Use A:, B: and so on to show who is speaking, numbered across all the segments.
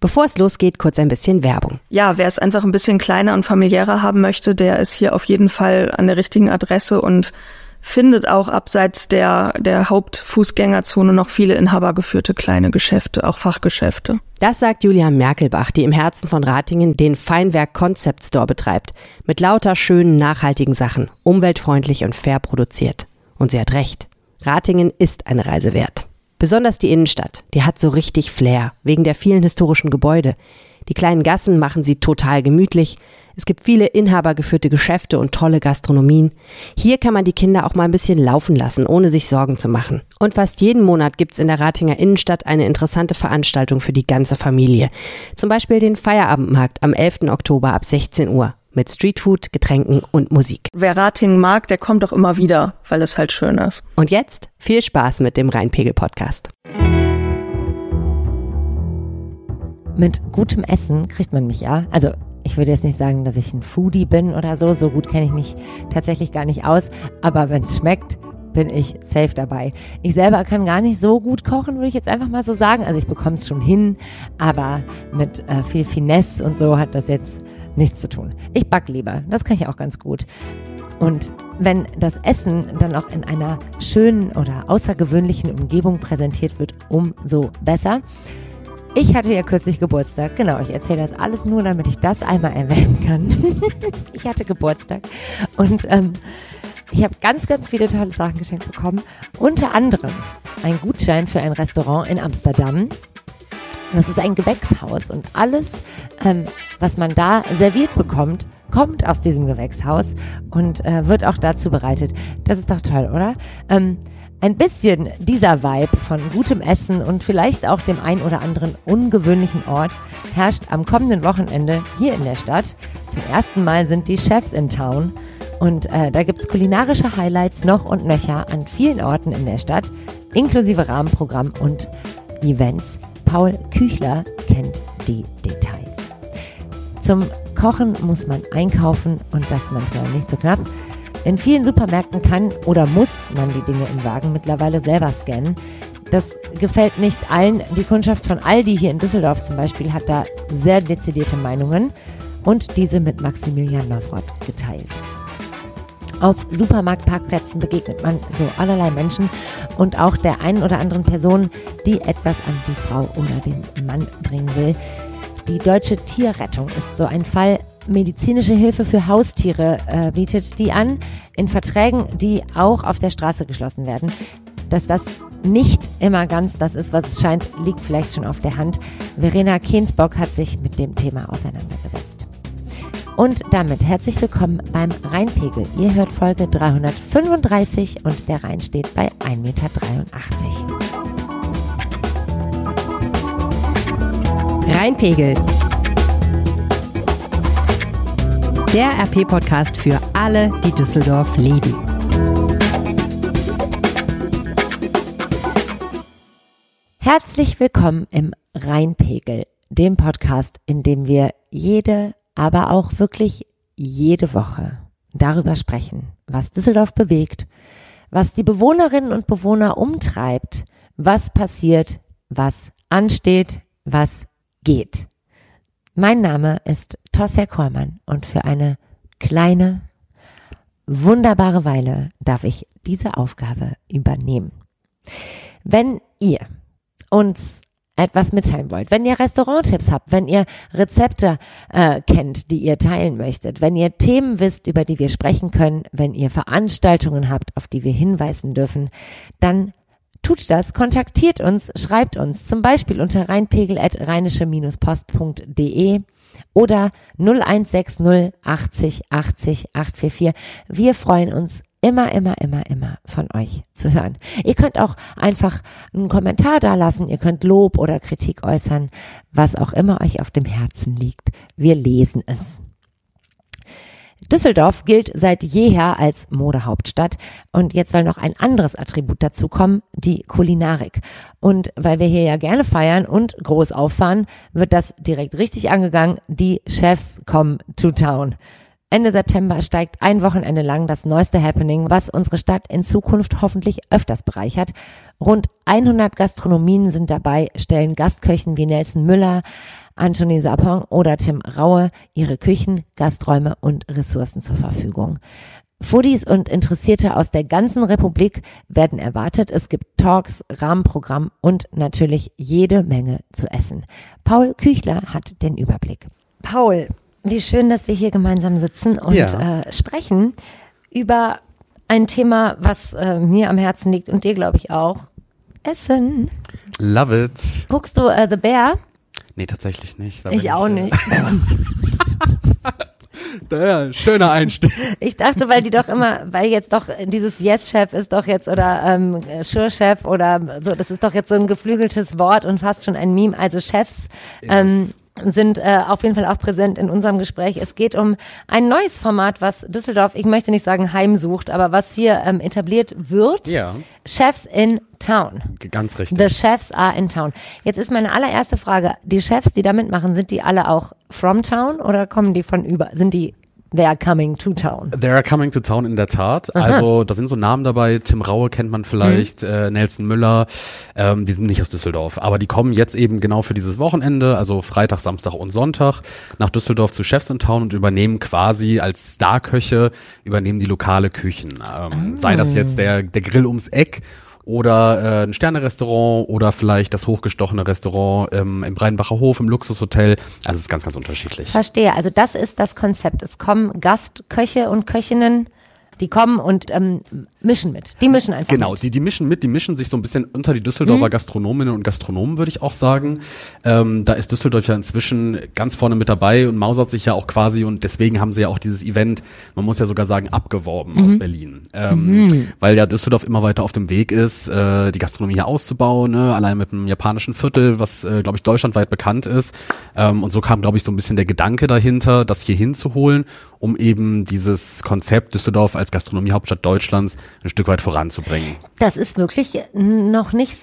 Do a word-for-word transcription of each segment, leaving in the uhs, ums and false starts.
A: Bevor es losgeht, kurz ein bisschen Werbung.
B: Ja, wer es einfach ein bisschen kleiner und familiärer haben möchte, der ist hier auf jeden Fall an der richtigen Adresse und findet auch abseits der, der Hauptfußgängerzone noch viele inhabergeführte kleine Geschäfte, auch Fachgeschäfte.
A: Das sagt Julia Merkelbach, die im Herzen von Ratingen den Feinwerk Concept Store betreibt. Mit lauter schönen, nachhaltigen Sachen, umweltfreundlich und fair produziert. Und sie hat recht. Ratingen ist eine Reise wert. Besonders die Innenstadt, die hat so richtig Flair, wegen der vielen historischen Gebäude. Die kleinen Gassen machen sie total gemütlich. Es gibt viele inhabergeführte Geschäfte und tolle Gastronomien. Hier kann man die Kinder auch mal ein bisschen laufen lassen, ohne sich Sorgen zu machen. Und fast jeden Monat gibt's in der Ratinger Innenstadt eine interessante Veranstaltung für die ganze Familie. Zum Beispiel den Feierabendmarkt am elften Oktober ab sechzehn Uhr. Mit Streetfood, Getränken und Musik.
B: Wer Ratingen mag, der kommt auch immer wieder, weil es halt schön ist.
A: Und jetzt viel Spaß mit dem Rheinpegel-Podcast.
C: Mit gutem Essen kriegt man mich ja. Also ich würde jetzt nicht sagen, dass ich ein Foodie bin oder so. So gut kenne ich mich tatsächlich gar nicht aus. Aber wenn es schmeckt, bin ich safe dabei. Ich selber kann gar nicht so gut kochen, würde ich jetzt einfach mal so sagen. Also ich bekomme es schon hin, aber mit äh, viel Finesse und so hat das jetzt nichts zu tun. Ich back lieber, das kann ich auch ganz gut. Und wenn das Essen dann auch in einer schönen oder außergewöhnlichen Umgebung präsentiert wird, umso besser. Ich hatte ja kürzlich Geburtstag, genau, ich erzähle das alles nur, damit ich das einmal erwähnen kann. Ich hatte Geburtstag und ähm, ich habe ganz, ganz viele tolle Sachen geschenkt bekommen. Unter anderem ein Gutschein für ein Restaurant in Amsterdam. Das ist ein Gewächshaus und alles, ähm, was man da serviert bekommt, kommt aus diesem Gewächshaus und äh, wird auch dazu bereitet. Das ist doch toll, oder? Ähm, ein bisschen dieser Vibe von gutem Essen und vielleicht auch dem ein oder anderen ungewöhnlichen Ort herrscht am kommenden Wochenende hier in der Stadt. Zum ersten Mal sind die Chefs in Town und äh, da gibt's kulinarische Highlights noch und nöcher an vielen Orten in der Stadt, inklusive Rahmenprogramm und Events. Paul Küchler kennt die Details. Zum Kochen muss man einkaufen und das manchmal nicht so knapp. In vielen Supermärkten kann oder muss man die Dinge im Wagen mittlerweile selber scannen. Das gefällt nicht allen. Die Kundschaft von Aldi hier in Düsseldorf zum Beispiel hat da sehr dezidierte Meinungen und diese mit Maximilian Nowroth geteilt. Auf Supermarktparkplätzen begegnet man so allerlei Menschen und auch der einen oder anderen Person, die etwas an die Frau oder den Mann bringen will. Die Deutsche Tierrettung ist so ein Fall. Medizinische Hilfe für Haustiere äh, bietet die an, in Verträgen, die auch auf der Straße geschlossen werden. Dass das nicht immer ganz das ist, was es scheint, liegt vielleicht schon auf der Hand. Verena Kensbock hat sich mit dem Thema auseinandergesetzt. Und damit herzlich willkommen beim Rheinpegel. Ihr hört Folge dreihundertfünfunddreißig und der Rhein steht bei ein Meter dreiundachtzig.
A: Rheinpegel. Der R P-Podcast für alle, die Düsseldorf lieben.
C: Herzlich willkommen im Rheinpegel, dem Podcast, in dem wir jede aber auch wirklich jede Woche darüber sprechen, was Düsseldorf bewegt, was die Bewohnerinnen und Bewohner umtreibt, was passiert, was ansteht, was geht. Mein Name ist Tosja Kormann und für eine kleine, wunderbare Weile darf ich diese Aufgabe übernehmen. Wenn ihr uns etwas mitteilen wollt, wenn ihr Restauranttipps habt, wenn ihr Rezepte äh, kennt, die ihr teilen möchtet, wenn ihr Themen wisst, über die wir sprechen können, wenn ihr Veranstaltungen habt, auf die wir hinweisen dürfen, dann tut das, kontaktiert uns, schreibt uns, zum Beispiel unter rheinpegel at rheinische post punkt de oder null eins sechs null achtzig achtzig acht vier vier. Wir freuen uns immer, immer, immer, immer von euch zu hören. Ihr könnt auch einfach einen Kommentar dalassen, ihr könnt Lob oder Kritik äußern, was auch immer euch auf dem Herzen liegt. Wir lesen es. Düsseldorf gilt seit jeher als Modehauptstadt und jetzt soll noch ein anderes Attribut dazu kommen, die Kulinarik. Und weil wir hier ja gerne feiern und groß auffahren, wird das direkt richtig angegangen. Die Chefs kommen to town. Ende September steigt ein Wochenende lang das neueste Happening, was unsere Stadt in Zukunft hoffentlich öfters bereichert. Rund hundert Gastronomien sind dabei, stellen Gastköchen wie Nelson Müller, Anthony Sapong oder Tim Raue ihre Küchen, Gasträume und Ressourcen zur Verfügung. Foodies und Interessierte aus der ganzen Republik werden erwartet. Es gibt Talks, Rahmenprogramm und natürlich jede Menge zu essen. Paul Küchler hat den Überblick. Paul, wie schön, dass wir hier gemeinsam sitzen und ja. äh, sprechen über ein Thema, was äh, mir am Herzen liegt und dir, glaube ich, auch. Essen.
D: Love it.
C: Guckst du äh, The Bear?
D: Nee, tatsächlich nicht.
C: Ich auch
D: ich,
C: nicht.
D: Ja, schöner Einstieg.
C: Ich dachte, weil die doch immer, weil jetzt doch dieses Yes-Chef ist doch jetzt oder ähm, Sure-Chef oder so, das ist doch jetzt so ein geflügeltes Wort und fast schon ein Meme. Also Chefs ähm, sind äh, auf jeden Fall auch präsent in unserem Gespräch. Es geht um ein neues Format, was Düsseldorf, ich möchte nicht sagen heimsucht, aber was hier ähm, etabliert wird.
D: Ja.
C: Chefs in Town.
D: Ganz richtig.
C: The Chefs are in Town. Jetzt ist meine allererste Frage, die Chefs, die da mitmachen, sind die alle auch from Town oder kommen die von über, sind die They are coming to town.
D: They are coming to town, in der Tat. Aha. Also da sind so Namen dabei, Tim Raue kennt man vielleicht, mhm. äh, Nelson Müller, ähm, die sind nicht aus Düsseldorf, aber die kommen jetzt eben genau für dieses Wochenende, also Freitag, Samstag und Sonntag nach Düsseldorf zu Chefs in Town und übernehmen quasi als Starköche, übernehmen die lokale Küchen. Ähm, oh. Sei das jetzt der, der Grill ums Eck oder äh, ein Sterne-Restaurant oder vielleicht das hochgestochene Restaurant ähm, im Breidenbacher Hof, im Luxushotel. Also es ist ganz, ganz unterschiedlich.
C: Verstehe, also das ist das Konzept. Es kommen Gastköche und Köchinnen, die kommen und ähm, mischen mit. Die mischen einfach
D: genau,
C: mit.
D: Genau, die, die mischen mit, die mischen sich so ein bisschen unter die Düsseldorfer mhm. Gastronominnen und Gastronomen, würde ich auch sagen. Ähm, da ist Düsseldorf ja inzwischen ganz vorne mit dabei und mausert sich ja auch quasi und deswegen haben sie ja auch dieses Event, man muss ja sogar sagen, abgeworben mhm. aus Berlin. Ähm, mhm. Weil ja Düsseldorf immer weiter auf dem Weg ist, äh, die Gastronomie hier auszubauen, ne? Allein mit einem japanischen Viertel, was, äh, glaube ich, deutschlandweit bekannt ist. Ähm, und so kam, glaube ich, so ein bisschen der Gedanke dahinter, das hier hinzuholen, um eben dieses Konzept Düsseldorf als Gastronomiehauptstadt Deutschlands ein Stück weit voranzubringen.
C: Das ist wirklich noch nicht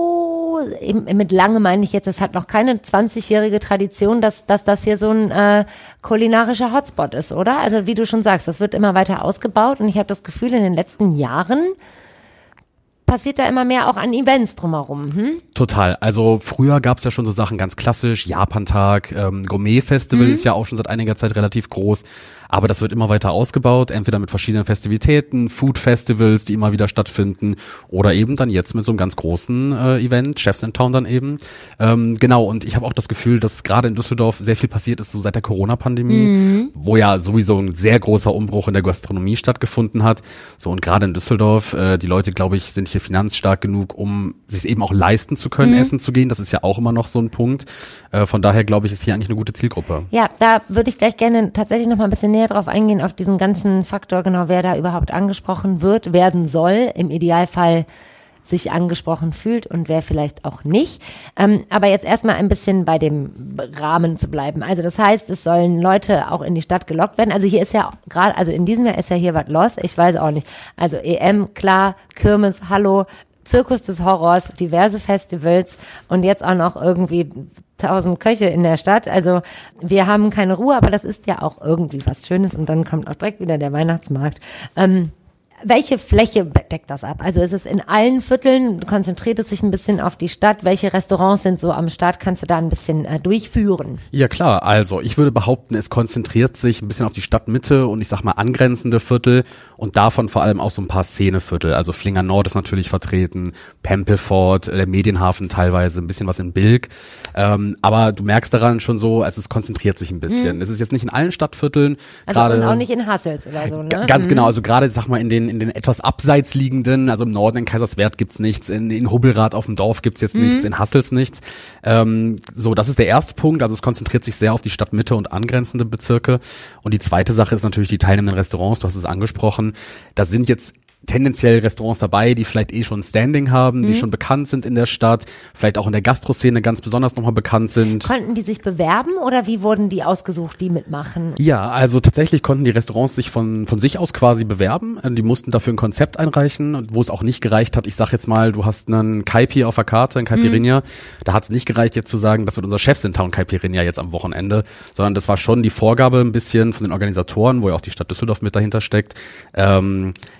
C: so, mit lange meine ich jetzt, es hat noch keine zwanzigjährige Tradition, dass, dass das hier so ein äh, kulinarischer Hotspot ist, oder? Also wie du schon sagst, das wird immer weiter ausgebaut und ich habe das Gefühl, in den letzten Jahren passiert da immer mehr auch an Events drumherum. Hm?
D: Total. Also früher gab es ja schon so Sachen ganz klassisch, Japantag, ähm, Gourmet-Festival mhm. ist ja auch schon seit einiger Zeit relativ groß, aber das wird immer weiter ausgebaut, entweder mit verschiedenen Festivitäten, Food-Festivals, die immer wieder stattfinden oder eben dann jetzt mit so einem ganz großen äh, Event, Chefs in Town dann eben. Ähm, genau, und ich habe auch das Gefühl, dass gerade in Düsseldorf sehr viel passiert ist, so seit der Corona-Pandemie, mhm. wo ja sowieso ein sehr großer Umbruch in der Gastronomie stattgefunden hat. So und gerade in Düsseldorf, äh, die Leute, glaube ich, sind hier finanzstark genug, um sich eben auch leisten zu können, mhm. essen zu gehen. Das ist ja auch immer noch so ein Punkt. Äh, von daher, glaube ich, ist hier eigentlich eine gute Zielgruppe.
C: Ja, da würde ich gleich gerne tatsächlich noch mal ein bisschen näher drauf eingehen, auf diesen ganzen Faktor, genau, wer da überhaupt angesprochen wird, werden soll, im Idealfall sich angesprochen fühlt und wer vielleicht auch nicht. Ähm, aber jetzt erstmal ein bisschen bei dem Rahmen zu bleiben. Also das heißt, es sollen Leute auch in die Stadt gelockt werden. Also hier ist ja gerade, also in diesem Jahr ist ja hier was los. Ich weiß auch nicht. Also E M, klar, Kirmes, Hallo, Zirkus des Horrors, diverse Festivals und jetzt auch noch irgendwie tausend Köche in der Stadt. Also wir haben keine Ruhe, aber das ist ja auch irgendwie was Schönes und dann kommt auch direkt wieder der Weihnachtsmarkt. Ähm, Welche Fläche deckt das ab? Also ist es in allen Vierteln, konzentriert es sich ein bisschen auf die Stadt? Welche Restaurants sind so am Start? Kannst du da ein bisschen äh, durchführen?
D: Ja klar, also ich würde behaupten, es konzentriert sich ein bisschen auf die Stadtmitte und ich sag mal angrenzende Viertel und davon vor allem auch so ein paar Szeneviertel. Also Flinger Nord ist natürlich vertreten, Pempelfort, der Medienhafen teilweise, ein bisschen was in Bilk. Ähm, aber du merkst daran schon so, also es konzentriert sich ein bisschen. Hm. Es ist jetzt nicht in allen Stadtvierteln.
C: Also grade, und auch nicht in Hassels oder so, ne?
D: Ganz
C: hm.
D: genau, also gerade, sag mal, in den in den etwas abseits liegenden, also im Norden in Kaiserswerth gibt's nichts, in, in Hubbelrath auf dem Dorf gibt's jetzt mhm. nichts, in Hassels nichts. Ähm, so, das ist der erste Punkt, also es konzentriert sich sehr auf die Stadtmitte und angrenzende Bezirke. Und die zweite Sache ist natürlich die teilnehmenden Restaurants, du hast es angesprochen. Da sind jetzt tendenziell Restaurants dabei, die vielleicht eh schon Standing haben, mhm. die schon bekannt sind in der Stadt, vielleicht auch in der Gastroszene ganz besonders nochmal bekannt sind.
C: Konnten die sich bewerben oder wie wurden die ausgesucht, die mitmachen?
D: Ja, also tatsächlich konnten die Restaurants sich von von sich aus quasi bewerben. Die mussten dafür ein Konzept einreichen, wo es auch nicht gereicht hat. Ich sag jetzt mal, du hast einen Kaipi auf der Karte, ein Caipirinha. Mhm. Da hat es nicht gereicht, jetzt zu sagen, das wird unser Chefs in Town Caipirinha jetzt am Wochenende, sondern das war schon die Vorgabe ein bisschen von den Organisatoren, wo ja auch die Stadt Düsseldorf mit dahinter steckt, ähm,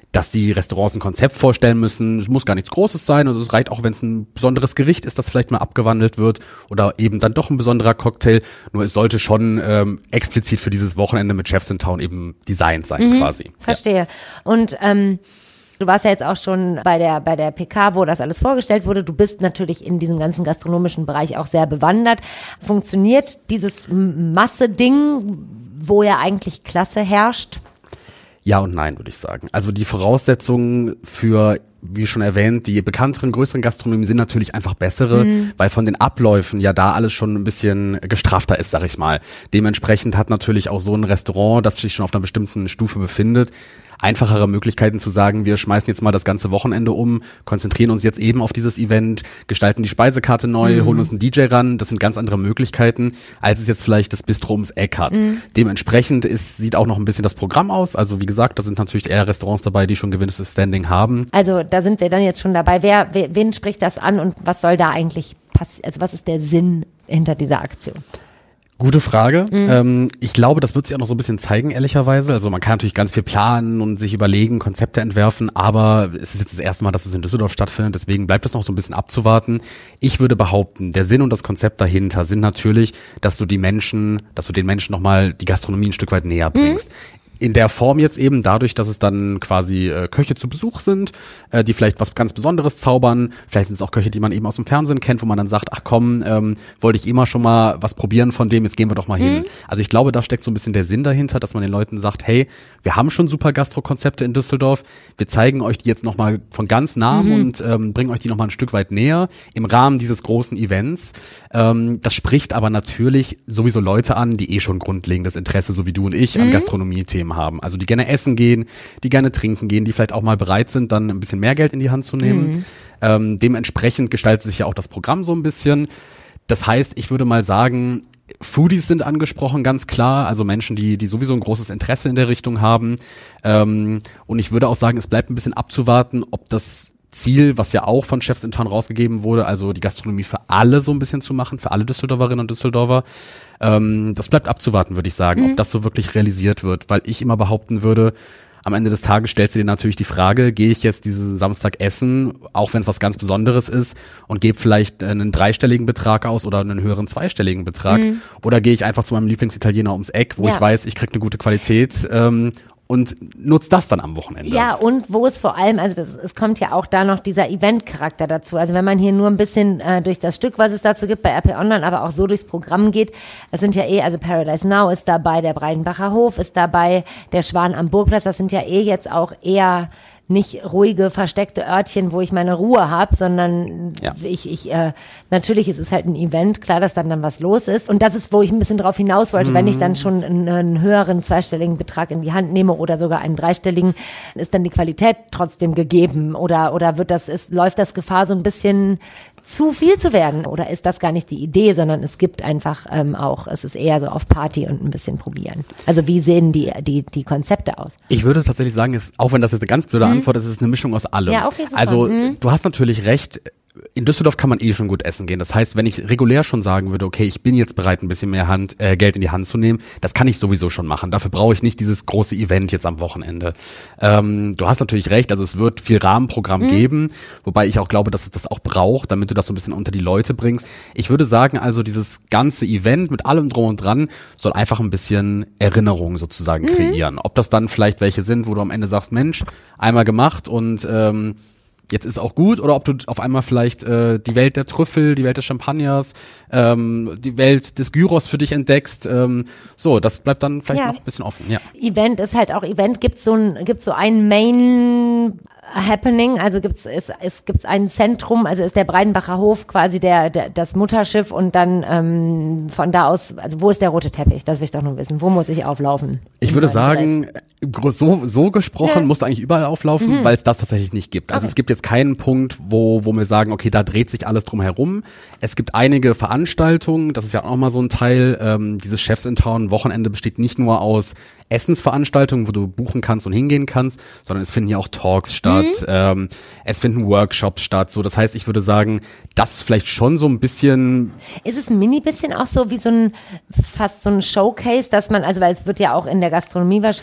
D: dass die Restaurants ein Konzept vorstellen müssen. Es muss gar nichts Großes sein. Also es reicht auch, wenn es ein besonderes Gericht ist, das vielleicht mal abgewandelt wird oder eben dann doch ein besonderer Cocktail. Nur es sollte schon ähm, explizit für dieses Wochenende mit Chefs in Town eben designt sein, mhm, quasi.
C: Verstehe. Ja. Und ähm, du warst ja jetzt auch schon bei der bei der P K, wo das alles vorgestellt wurde. Du bist natürlich in diesem ganzen gastronomischen Bereich auch sehr bewandert. Funktioniert dieses Masse-Ding, wo ja eigentlich Klasse herrscht?
D: Ja und nein, würde ich sagen. Also die Voraussetzungen für, wie schon erwähnt, die bekannteren, größeren Gastronomien sind natürlich einfach bessere, mhm. weil von den Abläufen ja da alles schon ein bisschen gestrafter ist, sag ich mal. Dementsprechend hat natürlich auch so ein Restaurant, das sich schon auf einer bestimmten Stufe befindet, einfachere Möglichkeiten zu sagen, wir schmeißen jetzt mal das ganze Wochenende um, konzentrieren uns jetzt eben auf dieses Event, gestalten die Speisekarte neu, mhm. holen uns einen D J ran. Das sind ganz andere Möglichkeiten, als es jetzt vielleicht das Bistro ums Eck hat. Mhm. Dementsprechend ist, sieht auch noch ein bisschen das Programm aus. Also wie gesagt, da sind natürlich eher Restaurants dabei, die schon ein gewisses Standing haben.
C: Also da sind wir dann jetzt schon dabei. Wer, wer wen spricht das an und was soll da eigentlich passieren? Also was ist der Sinn hinter dieser Aktion?
D: Gute Frage. Mhm. Ähm, ich glaube, das wird sich auch noch so ein bisschen zeigen, ehrlicherweise. Also man kann natürlich ganz viel planen und sich überlegen, Konzepte entwerfen, aber es ist jetzt das erste Mal, dass es in Düsseldorf stattfindet, deswegen bleibt es noch so ein bisschen abzuwarten. Ich würde behaupten, der Sinn und das Konzept dahinter sind natürlich, dass du die Menschen, dass du den Menschen nochmal die Gastronomie ein Stück weit näher bringst. Mhm. In der Form jetzt eben dadurch, dass es dann quasi äh, Köche zu Besuch sind, äh, die vielleicht was ganz Besonderes zaubern. Vielleicht sind es auch Köche, die man eben aus dem Fernsehen kennt, wo man dann sagt, ach komm, ähm, wollte ich immer schon mal was probieren von dem, jetzt gehen wir doch mal mhm. hin. Also ich glaube, da steckt so ein bisschen der Sinn dahinter, dass man den Leuten sagt, hey, wir haben schon super Gastro-Konzepte in Düsseldorf, wir zeigen euch die jetzt nochmal von ganz nah mhm. und ähm, bringen euch die nochmal ein Stück weit näher im Rahmen dieses großen Events. Ähm, das spricht aber natürlich sowieso Leute an, die eh schon grundlegendes Interesse, so wie du und ich, mhm. an Gastronomie-Themen haben. Also die gerne essen gehen, die gerne trinken gehen, die vielleicht auch mal bereit sind, dann ein bisschen mehr Geld in die Hand zu nehmen. Mhm. Ähm, dementsprechend gestaltet sich ja auch das Programm so ein bisschen. Das heißt, ich würde mal sagen, Foodies sind angesprochen, ganz klar. Also Menschen, die die sowieso ein großes Interesse in der Richtung haben. Ähm, und ich würde auch sagen, es bleibt ein bisschen abzuwarten, ob das Ziel, was ja auch von Chefs in Town rausgegeben wurde, also die Gastronomie für alle so ein bisschen zu machen, für alle Düsseldorferinnen und Düsseldorfer, ähm, das bleibt abzuwarten, würde ich sagen, mhm. ob das so wirklich realisiert wird, weil ich immer behaupten würde, am Ende des Tages stellst du dir natürlich die Frage, gehe ich jetzt diesen Samstag essen, auch wenn es was ganz Besonderes ist und gebe vielleicht einen dreistelligen Betrag aus oder einen höheren zweistelligen Betrag, mhm. oder gehe ich einfach zu meinem Lieblingsitaliener ums Eck, wo ja. ich weiß, ich kriege eine gute Qualität, ähm, und nutzt das dann am Wochenende.
C: Ja, und wo es vor allem, also das, es kommt ja auch da noch dieser Event-Charakter dazu. Also wenn man hier nur ein bisschen äh, durch das Stück, was es dazu gibt bei R P Online, aber auch so durchs Programm geht, es sind ja eh, also Paradise Now ist dabei, der Breidenbacher Hof ist dabei, der Schwan am Burgplatz, das sind ja eh jetzt auch eher nicht ruhige, versteckte Örtchen, wo ich meine Ruhe habe, sondern ja. ich, ich äh, natürlich ist es halt ein Event, klar, dass dann dann was los ist. Und das ist, wo ich ein bisschen drauf hinaus wollte, mhm. wenn ich dann schon einen, einen höheren zweistelligen Betrag in die Hand nehme oder sogar einen dreistelligen, ist dann die Qualität trotzdem gegeben oder oder wird das, ist, läuft das Gefahr so ein bisschen zu viel zu werden? Oder ist das gar nicht die Idee, sondern es gibt einfach ähm, auch, es ist eher so auf Party und ein bisschen probieren. Also wie sehen die die die Konzepte aus?
D: Ich würde tatsächlich sagen, ist, auch wenn das jetzt eine ganz blöde mhm. Antwort ist, ist es eine Mischung aus allem.
C: Ja, okay, super.
D: Also
C: mhm.
D: du hast natürlich recht, in Düsseldorf kann man eh schon gut essen gehen. Das heißt, wenn ich regulär schon sagen würde, okay, ich bin jetzt bereit, ein bisschen mehr Hand, äh, Geld in die Hand zu nehmen, das kann ich sowieso schon machen. Dafür brauche ich nicht dieses große Event jetzt am Wochenende. Ähm, du hast natürlich recht, also es wird viel Rahmenprogramm mhm. geben, wobei ich auch glaube, dass es das auch braucht, damit du das so ein bisschen unter die Leute bringst. Ich würde sagen, also dieses ganze Event mit allem drum und dran soll einfach ein bisschen Erinnerung sozusagen mhm. kreieren. Ob das dann vielleicht welche sind, wo du am Ende sagst, Mensch, einmal gemacht und ähm, jetzt ist auch gut, oder ob du auf einmal vielleicht äh, die Welt der Trüffel, die Welt des Champagners, ähm, die Welt des Gyros für dich entdeckst. Ähm, so, das bleibt dann vielleicht ja. noch ein bisschen offen. Ja.
C: Event ist halt auch Event. Gibt's so ein, gibt's so ein Main Happening, also gibt's es, es gibt's ein Zentrum, also ist der Breidenbacher Hof quasi der, der das Mutterschiff und dann ähm, von da aus, also wo ist der rote Teppich? Das will ich doch nur wissen. Wo muss ich auflaufen?
D: Ich würde sagen, so so gesprochen ja. musst du eigentlich überall auflaufen, mhm. weil es das tatsächlich nicht gibt. Also okay. es gibt jetzt keinen Punkt, wo wo wir sagen, okay, da dreht sich alles drum herum. Es gibt einige Veranstaltungen, das ist ja auch mal so ein Teil, ähm, dieses Chefs in Town Wochenende besteht nicht nur aus Essensveranstaltungen, wo du buchen kannst und hingehen kannst, sondern es finden ja auch Talks statt, mhm. ähm, es finden Workshops statt, so, das heißt, ich würde sagen, das ist vielleicht schon so ein bisschen...
C: Ist es ein mini bisschen auch so wie so ein, fast so ein Showcase, dass man, also weil es wird ja auch in der Gastronomie wahrscheinlich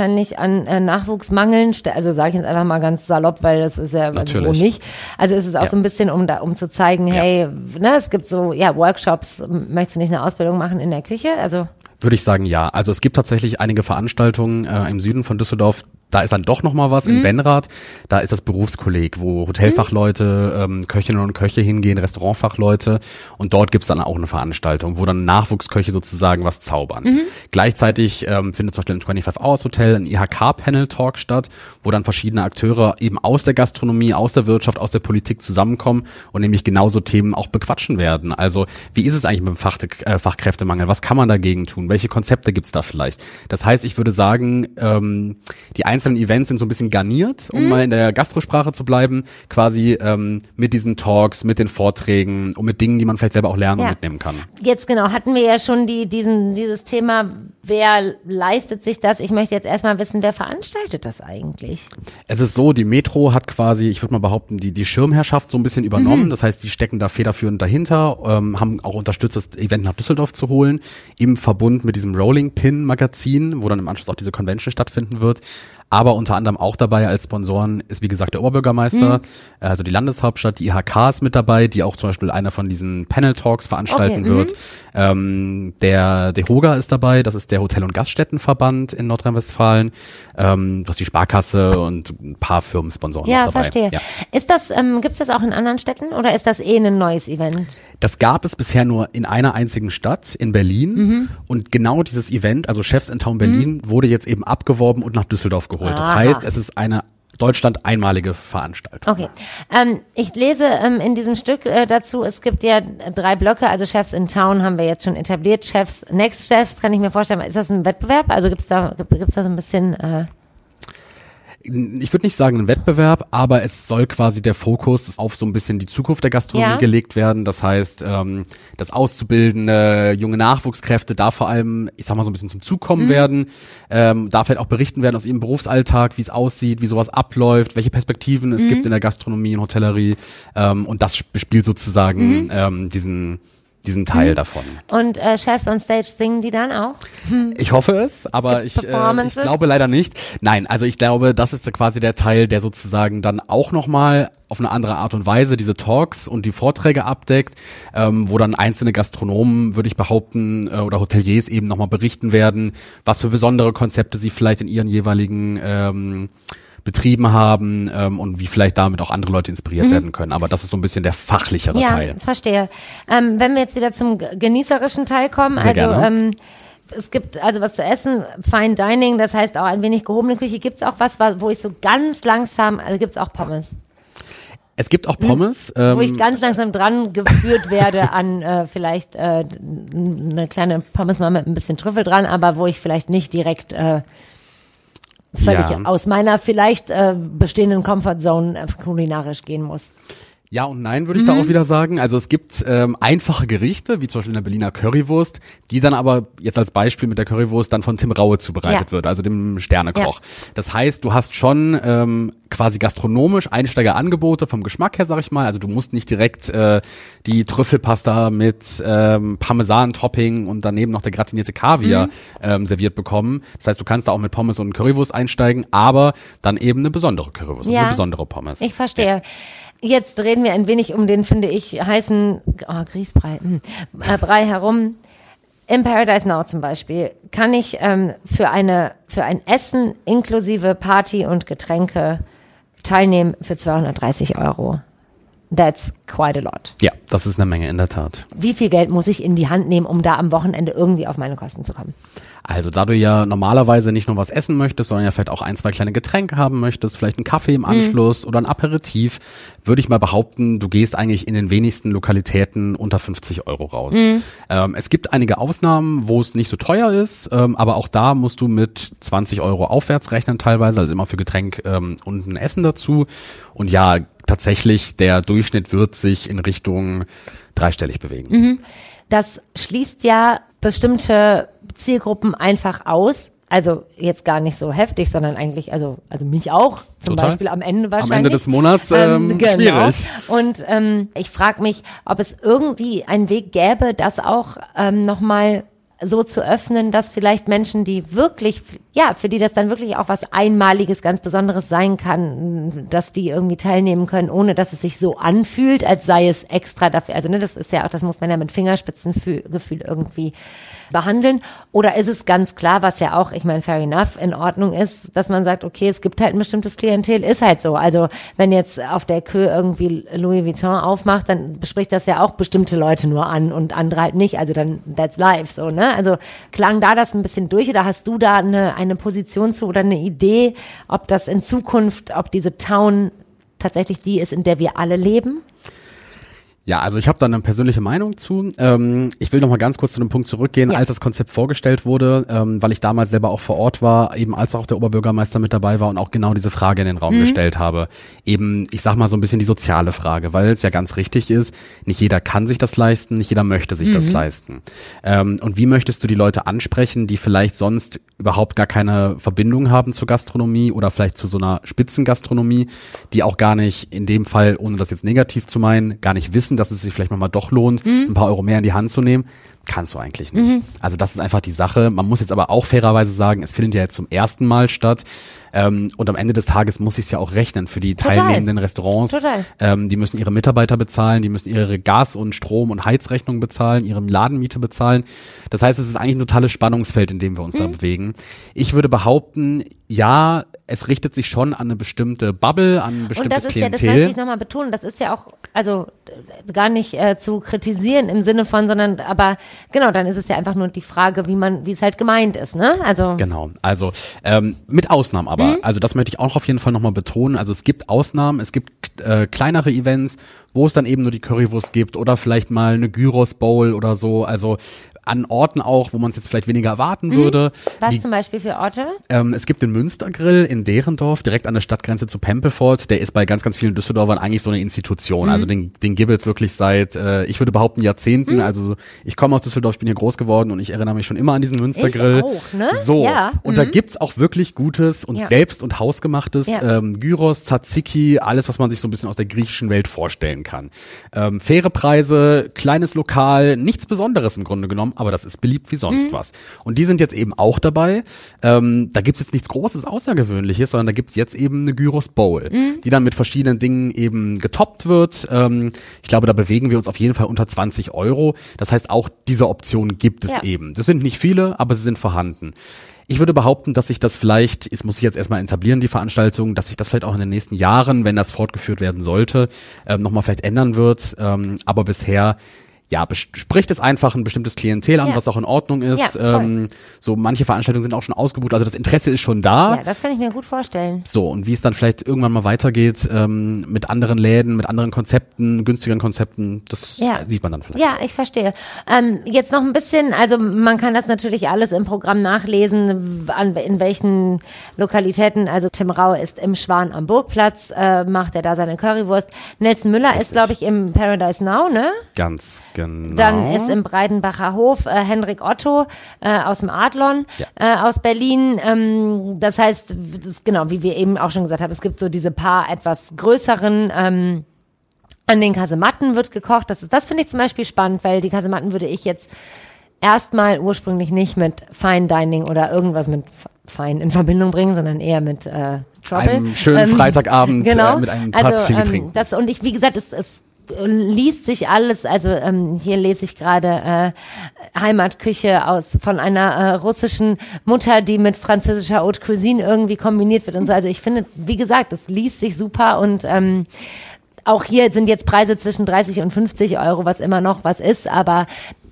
C: an äh, Nachwuchsmangeln, also sage ich jetzt einfach mal ganz salopp, weil das ist ja also wo nicht. Also ist es auch ja. so ein bisschen, um da, um zu zeigen, ja. hey, ne, es gibt so ja Workshops, möchtest du nicht eine Ausbildung machen in der Küche? Also
D: würde ich sagen, ja. Also es gibt tatsächlich einige Veranstaltungen äh, im Süden von Düsseldorf. Da ist dann doch noch mal was mhm. in Benrath. Da ist das Berufskolleg, wo Hotelfachleute, ähm, Köchinnen und Köche hingehen, Restaurantfachleute. Und dort gibt's dann auch eine Veranstaltung, wo dann Nachwuchsköche sozusagen was zaubern. Mhm. Gleichzeitig ähm, findet zum Beispiel im fünfundzwanzig Hours Hotel ein I H K-Panel-Talk statt, wo dann verschiedene Akteure eben aus der Gastronomie, aus der Wirtschaft, aus der Politik zusammenkommen und nämlich genauso Themen auch bequatschen werden. Also wie ist es eigentlich mit dem Fach, äh, Fachkräftemangel? Was kann man dagegen tun? Welche Konzepte gibt's da vielleicht? Das heißt, ich würde sagen, ähm, die einzelnen Events sind so ein bisschen garniert, um mhm. mal in der Gastrosprache zu bleiben, quasi ähm, mit diesen Talks, mit den Vorträgen und mit Dingen, die man vielleicht selber auch lernen ja. und mitnehmen kann.
C: Jetzt genau, hatten wir ja schon die, diesen, dieses Thema, wer leistet sich das? Ich möchte jetzt erstmal wissen, wer veranstaltet das eigentlich?
D: Es ist so, die Metro hat quasi, ich würde mal behaupten, die, die Schirmherrschaft so ein bisschen übernommen. Mhm. Das heißt, die stecken da federführend dahinter, ähm, haben auch unterstützt, das Event nach Düsseldorf zu holen, im Verbund mit diesem Rolling Pin Magazin, wo dann im Anschluss auch diese Convention stattfinden wird. Aber unter anderem auch dabei als Sponsoren ist, wie gesagt, der Oberbürgermeister, mhm. also die Landeshauptstadt, die I H K ist mit dabei, die auch zum Beispiel einer von diesen Panel-Talks veranstalten okay, wird. Ähm, der DEHOGA ist dabei, das ist der Hotel- und Gaststättenverband in Nordrhein-Westfalen. Ähm, du hast die Sparkasse und ein paar Firmensponsoren
C: ja,
D: noch dabei.
C: Verstehe. Ja, verstehe. Ist das, ähm, gibt's das auch in anderen Städten oder ist das eh ein neues Event?
D: Das gab es bisher nur in einer einzigen Stadt, in Berlin. Mhm. Und genau dieses Event, also Chefs in Town Berlin, mhm. wurde jetzt eben abgeworben und nach Düsseldorf geholt. Das Aha. heißt, es ist eine Deutschland einmalige Veranstaltung.
C: Okay. Ähm, ich lese ähm, in diesem Stück äh, dazu, es gibt ja drei Blöcke, also Chefs in Town haben wir jetzt schon etabliert, Chefs, Next Chefs, kann ich mir vorstellen, ist das ein Wettbewerb? Also gibt's da, gibt, gibt's da so ein bisschen... Äh
D: Ich würde nicht sagen ein Wettbewerb, aber es soll quasi der Fokus auf so ein bisschen die Zukunft der Gastronomie ja. gelegt werden. Das heißt, ähm, das auszubildende junge Nachwuchskräfte da vor allem, ich sag mal so ein bisschen zum Zug kommen mhm. werden, ähm, da vielleicht auch berichten werden aus ihrem Berufsalltag, wie es aussieht, wie sowas abläuft, welche Perspektiven es mhm. gibt in der Gastronomie und Hotellerie. Ähm, und das bespielt sozusagen mhm. ähm, diesen diesen Teil mhm. davon.
C: Und äh, Chefs on Stage singen die dann auch?
D: Ich hoffe es, aber ich, äh, ich glaube leider nicht. Nein, also ich glaube, das ist quasi der Teil, der sozusagen dann auch nochmal auf eine andere Art und Weise diese Talks und die Vorträge abdeckt, ähm, wo dann einzelne Gastronomen, würde ich behaupten, äh, oder Hoteliers eben nochmal berichten werden, was für besondere Konzepte sie vielleicht in ihren jeweiligen ähm, betrieben haben ähm, und wie vielleicht damit auch andere Leute inspiriert mhm. werden können. Aber das ist so ein bisschen der fachlichere
C: ja,
D: Teil.
C: Ja, verstehe. Ähm, wenn wir jetzt wieder zum genießerischen Teil kommen,
D: Sehr
C: also
D: gerne.
C: Ähm, es gibt also was zu essen, Fine Dining, das heißt auch ein wenig gehobene Küche. Gibt es auch was, wo ich so ganz langsam, also gibt es auch Pommes?
D: Es gibt auch Pommes.
C: Hm, ähm, wo ich ganz langsam dran geführt werde an äh, vielleicht äh, eine kleine Pommes mal mit ein bisschen Trüffel dran, aber wo ich vielleicht nicht direkt äh, völlig ja. aus meiner vielleicht äh, bestehenden Comfortzone äh, kulinarisch gehen muss.
D: Ja und nein, würde ich
C: mhm.
D: da auch wieder sagen. Also es gibt ähm, einfache Gerichte, wie zum Beispiel in der Berliner Currywurst, die dann aber jetzt als Beispiel mit der Currywurst dann von Tim Raue zubereitet ja. wird, also dem Sternekoch. Ja. Das heißt, du hast schon ähm, quasi gastronomisch Einsteigerangebote vom Geschmack her, sag ich mal. Also du musst nicht direkt äh, die Trüffelpasta mit ähm, Parmesan-Topping und daneben noch der gratinierte Kaviar mhm. ähm, serviert bekommen. Das heißt, du kannst da auch mit Pommes und Currywurst einsteigen, aber dann eben eine besondere Currywurst, ja. eine besondere Pommes.
C: Ich verstehe. Ja. Jetzt reden wir ein wenig um den, finde ich, heißen oh, Grießbrei hm, äh, Brei herum. Im Paradise Now zum Beispiel kann ich ähm, für eine für ein Essen inklusive Party und Getränke teilnehmen für zweihundertdreißig Euro. That's quite a lot.
D: Ja, das ist eine Menge in der Tat.
C: Wie viel Geld muss ich in die Hand nehmen, um da am Wochenende irgendwie auf meine Kosten zu kommen?
D: Also da du ja normalerweise nicht nur was essen möchtest, sondern ja vielleicht auch ein, zwei kleine Getränke haben möchtest, vielleicht einen Kaffee im Anschluss mhm. oder ein Aperitif, würde ich mal behaupten, du gehst eigentlich in den wenigsten Lokalitäten unter fünfzig Euro raus. Mhm. Ähm, es gibt einige Ausnahmen, wo es nicht so teuer ist, ähm, aber auch da musst du mit zwanzig Euro aufwärts rechnen teilweise, also immer für Getränk ähm, und ein Essen dazu. Und ja, tatsächlich, der Durchschnitt wird sich in Richtung dreistellig bewegen.
C: Mhm. Das schließt ja bestimmte Zielgruppen einfach aus. Also jetzt gar nicht so heftig, sondern eigentlich, also also mich auch, zum
D: Total.
C: Beispiel am Ende wahrscheinlich.
D: Am Ende des Monats ähm, ähm, genau. schwierig.
C: Und ähm, ich frage mich, ob es irgendwie einen Weg gäbe, das auch ähm, nochmal so zu öffnen, dass vielleicht Menschen, die wirklich, ja, für die das dann wirklich auch was Einmaliges, ganz Besonderes sein kann, dass die irgendwie teilnehmen können, ohne dass es sich so anfühlt, als sei es extra dafür. Also ne, das ist ja auch, das muss man ja mit Fingerspitzengefühl irgendwie behandeln. Oder ist es ganz klar, was ja auch, ich meine, fair enough, in Ordnung ist, dass man sagt, okay, es gibt halt ein bestimmtes Klientel, ist halt so. Also wenn jetzt auf der Queue irgendwie Louis Vuitton aufmacht, dann bespricht das ja auch bestimmte Leute nur an und andere halt nicht. Also dann, that's life, so, ne? Also klang da das ein bisschen durch oder hast du da eine, eine Position zu oder eine Idee, ob das in Zukunft, ob diese Town tatsächlich die ist, in der wir alle leben?
D: Ja, also ich habe da eine persönliche Meinung zu. Ähm, ich will noch mal ganz kurz zu dem Punkt zurückgehen, ja. Als das Konzept vorgestellt wurde, ähm, weil ich damals selber auch vor Ort war, eben als auch der Oberbürgermeister mit dabei war und auch genau diese Frage in den Raum mhm. gestellt habe. Eben, ich sag mal so ein bisschen die soziale Frage, weil es ja ganz richtig ist, nicht jeder kann sich das leisten, nicht jeder möchte sich mhm. das leisten. Ähm, und wie möchtest du die Leute ansprechen, die vielleicht sonst überhaupt gar keine Verbindung haben zur Gastronomie oder vielleicht zu so einer Spitzengastronomie, die auch gar nicht in dem Fall, ohne das jetzt negativ zu meinen, gar nicht wissen, dass es sich vielleicht mal doch lohnt, mhm. ein paar Euro mehr in die Hand zu nehmen, kannst du eigentlich nicht. Mhm. Also das ist einfach die Sache. Man muss jetzt aber auch fairerweise sagen, es findet ja jetzt zum ersten Mal statt. Ähm, und am Ende des Tages muss ich es ja auch rechnen für die Total. teilnehmenden Restaurants. Total. Ähm, die müssen ihre Mitarbeiter bezahlen, die müssen ihre Gas- und Strom- und Heizrechnung bezahlen, ihre Ladenmiete bezahlen. Das heißt, es ist eigentlich ein totales Spannungsfeld, in dem wir uns mhm. da bewegen. Ich würde behaupten, ja, es richtet sich schon an eine bestimmte Bubble, an ein bestimmtes
C: und das ist
D: Klientel.
C: Ja, das möchte ich nochmal betonen, das ist ja auch, also gar nicht äh, zu kritisieren im Sinne von, sondern aber genau, dann ist es ja einfach nur die Frage, wie man, wie es halt gemeint ist, ne? Also
D: genau, also ähm, mit Ausnahmen aber, mhm. also das möchte ich auch auf jeden Fall nochmal betonen, also es gibt Ausnahmen, es gibt äh, kleinere Events, wo es dann eben nur die Currywurst gibt oder vielleicht mal eine Gyros Bowl oder so, also an Orten auch, wo man es jetzt vielleicht weniger erwarten mhm. würde.
C: Was
D: die,
C: zum Beispiel für Orte?
D: Ähm, es gibt den Münstergrill in Derendorf, direkt an der Stadtgrenze zu Pempelfort. Der ist bei ganz, ganz vielen Düsseldorfern eigentlich so eine Institution. Mhm. Also den, den gibt es wirklich seit, äh, ich würde behaupten, Jahrzehnten. Mhm. Also ich komme aus Düsseldorf, ich bin hier groß geworden und ich erinnere mich schon immer an diesen Münstergrill. Ich
C: auch, ne?
D: So,
C: ja.
D: und
C: mhm.
D: da gibt's auch wirklich gutes und ja. selbst- und hausgemachtes
C: ja.
D: ähm, Gyros, Tzatziki, alles, was man sich so ein bisschen aus der griechischen Welt vorstellen kann. Ähm, faire Preise, kleines Lokal, nichts Besonderes im Grunde genommen, aber das ist beliebt wie sonst mhm. was. Und die sind jetzt eben auch dabei. Ähm, da gibt's jetzt nichts Großes, Außergewöhnliches, sondern da gibt's jetzt eben eine Gyros Bowl, mhm. die dann mit verschiedenen Dingen eben getoppt wird. Ähm, ich glaube, da bewegen wir uns auf jeden Fall unter zwanzig Euro. Das heißt, auch diese Option gibt es ja. eben. Das sind nicht viele, aber sie sind vorhanden. Ich würde behaupten, dass sich das vielleicht, es muss sich jetzt erstmal etablieren, die Veranstaltung, dass sich das vielleicht auch in den nächsten Jahren, wenn das fortgeführt werden sollte, ähm, nochmal vielleicht ändern wird. Ähm, aber bisher ja, spricht es einfach ein bestimmtes Klientel an, ja. was auch in Ordnung ist. Ja, ähm, so manche Veranstaltungen sind auch schon ausgebucht, also das Interesse ist schon da.
C: Ja, das kann ich mir gut vorstellen.
D: So, und wie es dann vielleicht irgendwann mal weitergeht ähm, mit anderen Läden, mit anderen Konzepten, günstigeren Konzepten, das ja. sieht man dann vielleicht.
C: Ja, ich verstehe. Ähm, jetzt noch ein bisschen, also man kann das natürlich alles im Programm nachlesen, an, in welchen Lokalitäten, also Tim Rau ist im Schwan am Burgplatz, äh, macht er da seine Currywurst. Nelson Müller Richtig. ist, glaube ich, im Paradise Now, ne?
D: Ganz genau.
C: Dann ist im Breidenbacher Hof äh, Henrik Otto äh, aus dem Adlon, ja. äh, aus Berlin. Ähm, das heißt, das, genau, wie wir eben auch schon gesagt haben, es gibt so diese paar etwas größeren, ähm, an den Kasematten wird gekocht. Das, ist, das finde ich zum Beispiel spannend, weil die Kasematten würde ich jetzt erstmal ursprünglich nicht mit Fine Dining oder irgendwas mit Fein in Verbindung bringen, sondern eher mit äh, Trouble.
D: Einem schönen ähm, Freitagabend genau. äh, mit einem Platz
C: also,
D: viel
C: ähm,
D: Getränk.
C: Das, und ich, wie gesagt, es, es liest sich alles, also ähm, hier lese ich gerade äh, Heimatküche aus von einer äh, russischen Mutter, die mit französischer Haute Cuisine irgendwie kombiniert wird und so. Also ich finde, wie gesagt, es liest sich super und ähm, auch hier sind jetzt Preise zwischen dreißig und fünfzig Euro, was immer noch was ist, aber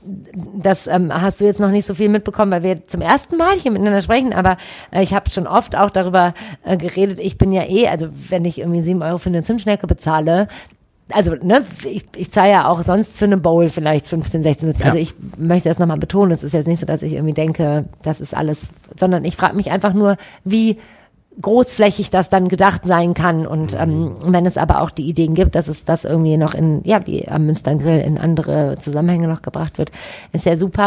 C: das ähm, hast du jetzt noch nicht so viel mitbekommen, weil wir zum ersten Mal hier miteinander sprechen, aber äh, ich habe schon oft auch darüber äh, geredet, ich bin ja eh, also wenn ich irgendwie sieben Euro für eine Zimtschnecke bezahle, also, ne, ich, ich zahle ja auch sonst für eine Bowl vielleicht fünfzehn, sechzehn, siebzehn. Ja. Also ich möchte das nochmal betonen. Es ist jetzt nicht so, dass ich irgendwie denke, das ist alles, sondern ich frage mich einfach nur, wie großflächig das dann gedacht sein kann. Und ähm, wenn es aber auch die Ideen gibt, dass es das irgendwie noch in, ja, wie am Münstergrill in andere Zusammenhänge noch gebracht wird, ist ja super.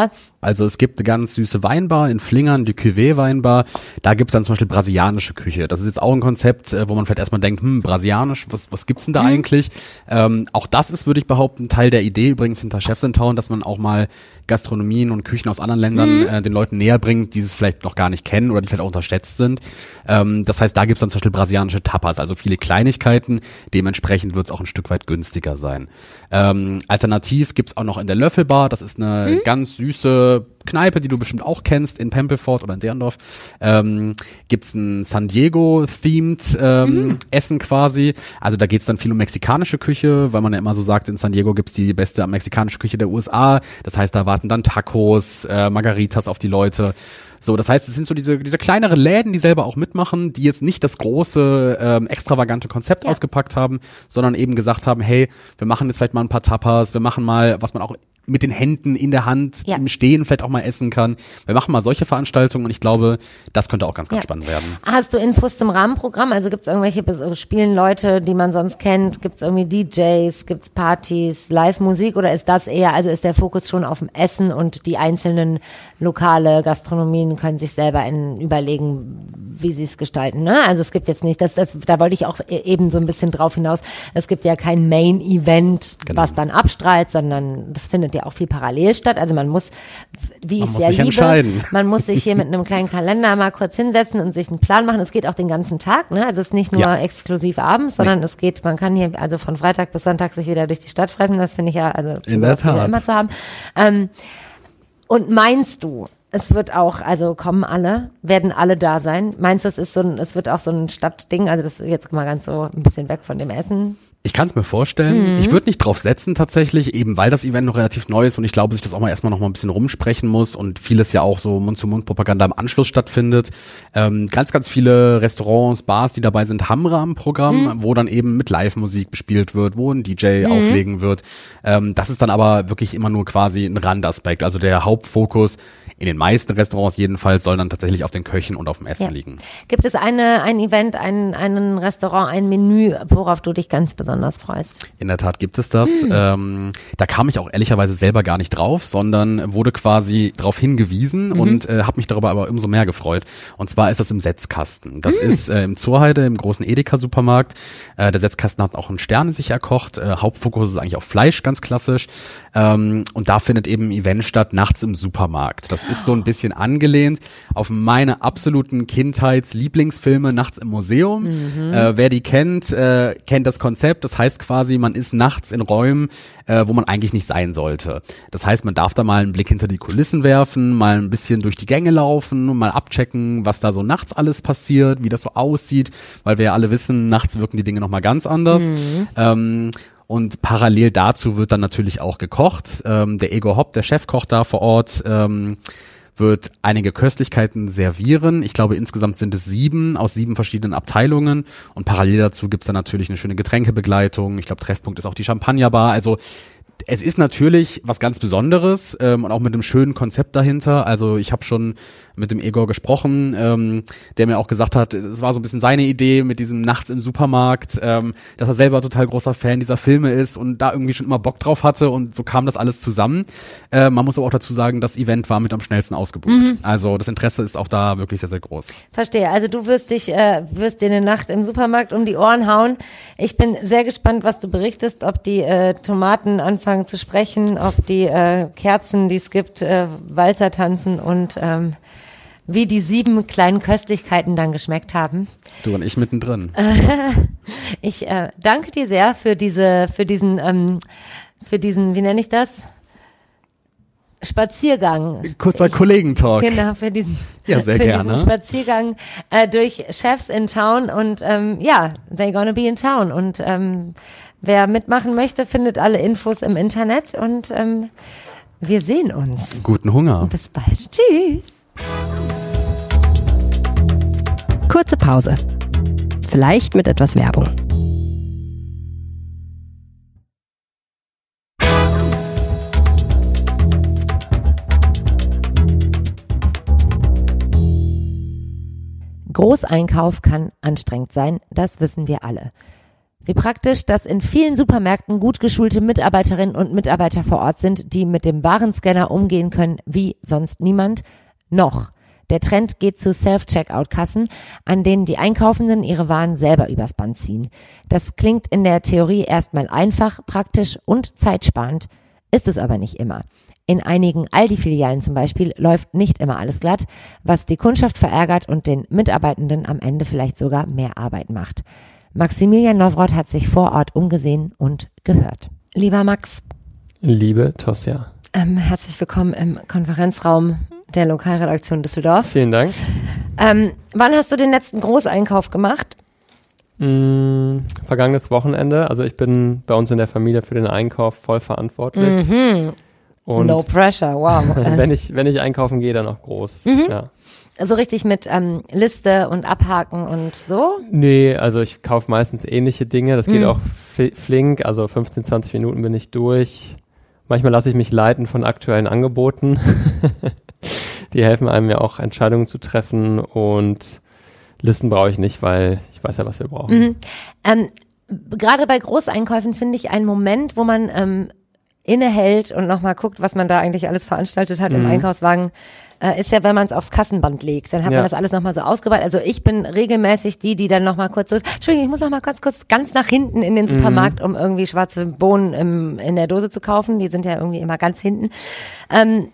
D: Also es gibt eine ganz süße Weinbar in Flingern, die Cuvée Weinbar. Da gibt's dann zum Beispiel brasilianische Küche. Das ist jetzt auch ein Konzept, wo man vielleicht erstmal denkt, hm, brasilianisch, was, was gibt's denn da mhm. eigentlich? Ähm, auch das ist, würde ich behaupten, Teil der Idee übrigens hinter Chefs in Town, dass man auch mal Gastronomien und Küchen aus anderen Ländern mhm. äh, den Leuten näher bringt, die es vielleicht noch gar nicht kennen oder die vielleicht auch unterschätzt sind. Ähm, das heißt, da gibt's dann zum Beispiel brasilianische Tapas, also viele Kleinigkeiten. Dementsprechend wird's auch ein Stück weit günstiger sein. Ähm, alternativ gibt's auch noch in der Löffelbar, das ist eine mhm. ganz süße Kneipe, die du bestimmt auch kennst, in Pempelfort oder in Derndorf, ähm, gibt's ein San Diego-themed ähm, mhm. Essen quasi. Also da geht's dann viel um mexikanische Küche, weil man ja immer so sagt, in San Diego gibt's die beste mexikanische Küche der U S A. Das heißt, da warten dann Tacos, äh, Margaritas auf die Leute. So, das heißt, es sind so diese diese kleineren Läden, die selber auch mitmachen, die jetzt nicht das große, ähm, extravagante Konzept ja. ausgepackt haben, sondern eben gesagt haben, hey, wir machen jetzt vielleicht mal ein paar Tapas, wir machen mal, was man auch mit den Händen in der Hand ja. im Stehen vielleicht auch mal essen kann. Wir machen mal solche Veranstaltungen und ich glaube, das könnte auch ganz, ganz ja. spannend werden.
C: Hast du Infos zum Rahmenprogramm? Also gibt es irgendwelche, spielen Leute, die man sonst kennt? Gibt es irgendwie D Js? Gibt es Partys, Live-Musik oder ist das eher, also ist der Fokus schon auf dem Essen und die einzelnen Lokale, Gastronomien können sich selber in, überlegen, wie sie es gestalten, ne? Also es gibt jetzt nicht, das, das, da wollte ich auch eben so ein bisschen drauf hinaus, es gibt ja kein Main-Event, genau. was dann abstrahlt, sondern das findet ja auch viel parallel statt. Also man muss, wie ich es ja liebe, man muss sich hier mit einem kleinen Kalender mal kurz hinsetzen und sich einen Plan machen. Es geht auch den ganzen Tag, ne? Also es ist nicht nur ja. exklusiv abends, sondern nee. es geht, man kann hier also von Freitag bis Sonntag sich wieder durch die Stadt fressen. Das finde ich ja, also
D: in der Tat
C: immer zu haben. Ähm, und meinst du, es wird auch, also kommen alle, werden alle da sein? Meinst du, es ist so ein, es wird auch so ein Stadtding? Also das ist jetzt mal ganz so ein bisschen weg von dem Essen.
D: Ich kann es mir vorstellen. Mhm. Ich würde nicht drauf setzen tatsächlich, eben weil das Event noch relativ neu ist und ich glaube, sich das auch mal erstmal noch mal ein bisschen rumsprechen muss und vieles ja auch so Mund-zu-Mund-Propaganda im Anschluss stattfindet. Ähm, ganz, ganz viele Restaurants, Bars, die dabei sind, haben Rahmenprogramm, mhm. wo dann eben mit Live-Musik bespielt wird, wo ein D J mhm. auflegen wird. Ähm, das ist dann aber wirklich immer nur quasi ein Randaspekt. Also der Hauptfokus in den meisten Restaurants jedenfalls soll dann tatsächlich auf den Köchen und auf dem Essen ja. liegen.
C: Gibt es eine, ein Event, ein, einen Restaurant, ein Menü, worauf du dich ganz besonders freust?
D: In der Tat gibt es das. Hm. Ähm, da kam ich auch ehrlicherweise selber gar nicht drauf, sondern wurde quasi darauf hingewiesen mhm. und äh, habe mich darüber aber umso mehr gefreut. Und zwar ist das im Setzkasten. Das hm. ist äh, im Zurheide, im großen Edeka-Supermarkt. Äh, der Setzkasten hat auch einen Stern in sich erkocht. Äh, Hauptfokus ist eigentlich auf Fleisch, ganz klassisch. Ähm, und da findet eben ein Event statt, nachts im Supermarkt. Das ist so ein bisschen angelehnt auf meine absoluten Kindheits-Lieblingsfilme Nachts im Museum. Mhm. Äh, wer die kennt, äh, kennt das Konzept. Das heißt quasi, man ist nachts in Räumen, äh, wo man eigentlich nicht sein sollte. Das heißt, man darf da mal einen Blick hinter die Kulissen werfen, mal ein bisschen durch die Gänge laufen und mal abchecken, was da so nachts alles passiert, wie das so aussieht, weil wir ja alle wissen, nachts wirken die Dinge nochmal ganz anders. Mhm. Ähm, Und parallel dazu wird dann natürlich auch gekocht. Ähm, der Egor Hopp, der Chefkoch da vor Ort, ähm, wird einige Köstlichkeiten servieren. Ich glaube, insgesamt sind es sieben aus sieben verschiedenen Abteilungen. Und parallel dazu gibt's dann natürlich eine schöne Getränkebegleitung. Ich glaube, Treffpunkt ist auch die Champagnerbar. Also es ist natürlich was ganz Besonderes ähm, und auch mit einem schönen Konzept dahinter. Also ich habe schon mit dem Egor gesprochen, ähm, der mir auch gesagt hat, es war so ein bisschen seine Idee mit diesem Nachts im Supermarkt, ähm, dass er selber total großer Fan dieser Filme ist und da irgendwie schon immer Bock drauf hatte und so kam das alles zusammen. Äh, man muss aber auch dazu sagen, das Event war mit am schnellsten ausgebucht. Mhm. Also das Interesse ist auch da wirklich sehr, sehr groß.
C: Verstehe. Also du wirst dich, äh, wirst dir eine Nacht im Supermarkt um die Ohren hauen. Ich bin sehr gespannt, was du berichtest, ob die äh, Tomaten anfangen zu sprechen, ob die äh, Kerzen, die es gibt, äh, Walzer tanzen und ähm, wie die sieben kleinen Köstlichkeiten dann geschmeckt haben.
D: Du und ich mittendrin.
C: Ich äh, danke dir sehr für diese, für diesen, ähm, für diesen, wie nenne ich das? Spaziergang.
D: Kurzer Kollegentalk.
C: Genau, für diesen,
D: ja, sehr
C: für
D: gerne.
C: diesen Spaziergang äh, durch Chefs in Town und ähm, ja, they're gonna be in town und ähm, wer mitmachen möchte, findet alle Infos im Internet und ähm, wir sehen uns.
D: Guten Hunger.
C: Bis bald. Tschüss.
A: Kurze Pause. Vielleicht mit etwas Werbung.
C: Großeinkauf kann anstrengend sein, das wissen wir alle. Wie praktisch, dass in vielen Supermärkten gut geschulte Mitarbeiterinnen und Mitarbeiter vor Ort sind, die mit dem Warenscanner umgehen können wie sonst niemand. Noch. Der Trend geht zu Self-Checkout-Kassen, an denen die Einkaufenden ihre Waren selber übers Band ziehen. Das klingt in der Theorie erstmal einfach, praktisch und zeitsparend, ist es aber nicht immer. In einigen Aldi-Filialen zum Beispiel läuft nicht immer alles glatt, was die Kundschaft verärgert und den Mitarbeitenden am Ende vielleicht sogar mehr Arbeit macht. Maximilian Nowroth hat sich vor Ort umgesehen und gehört. Lieber Max.
E: Liebe Tosja.
C: Ähm, herzlich willkommen im Konferenzraum der Lokalredaktion Düsseldorf.
E: Vielen Dank.
C: Ähm, wann hast du den letzten Großeinkauf gemacht?
E: Mmh, vergangenes Wochenende. Also ich bin bei uns in der Familie für den Einkauf voll verantwortlich.
C: Mhm.
E: Und
C: no pressure, wow.
E: wenn ich wenn ich einkaufen gehe, dann auch groß.
C: Mhm.
E: Ja.
C: So richtig mit ähm, Liste und Abhaken und so?
E: Nee, also ich kaufe meistens ähnliche Dinge. Das geht
C: Mhm.
E: auch f- flink. Also fünfzehn, zwanzig Minuten bin ich durch. Manchmal lasse ich mich leiten von aktuellen Angeboten. Die helfen einem ja auch, Entscheidungen zu treffen. Und Listen brauche ich nicht, weil ich weiß ja, was wir brauchen.
C: Mhm. Ähm, gerade bei Großeinkäufen finde ich einen Moment, wo man ähm, innehält und nochmal guckt, was man da eigentlich alles veranstaltet hat im
E: Mhm.
C: Einkaufswagen, äh, ist ja, wenn man es aufs Kassenband legt. Dann hat
E: Ja.
C: man das alles nochmal so ausgebreitet. Also ich bin regelmäßig die, die dann nochmal kurz so, Entschuldigung, ich muss noch mal ganz kurz ganz nach hinten in den Supermarkt, um irgendwie schwarze Bohnen im, in der Dose zu kaufen. Die sind ja irgendwie immer ganz hinten. Ähm,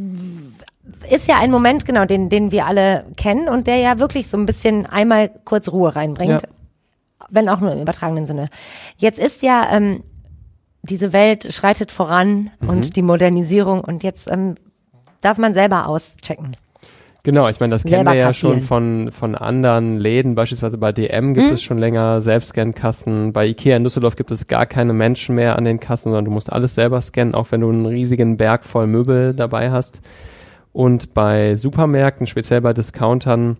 C: ist ja ein Moment, genau, den, den wir alle kennen und der ja wirklich so ein bisschen einmal kurz Ruhe reinbringt.
E: Ja.
C: Wenn auch nur im übertragenen Sinne. Jetzt ist ja ähm, diese Welt schreitet voran
E: Mhm.
C: und die Modernisierung und jetzt ähm, darf man selber auschecken.
E: Genau, ich meine, das kennen
C: Selber
E: wir ja
C: kassieren.
E: schon von von anderen Läden, beispielsweise bei D M gibt
C: Mhm.
E: es schon länger Selbstscan-Kassen, bei Ikea in Düsseldorf gibt es gar keine Menschen mehr an den Kassen, sondern du musst alles selber scannen, auch wenn du einen riesigen Berg voll Möbel dabei hast. Und bei Supermärkten, speziell bei Discountern,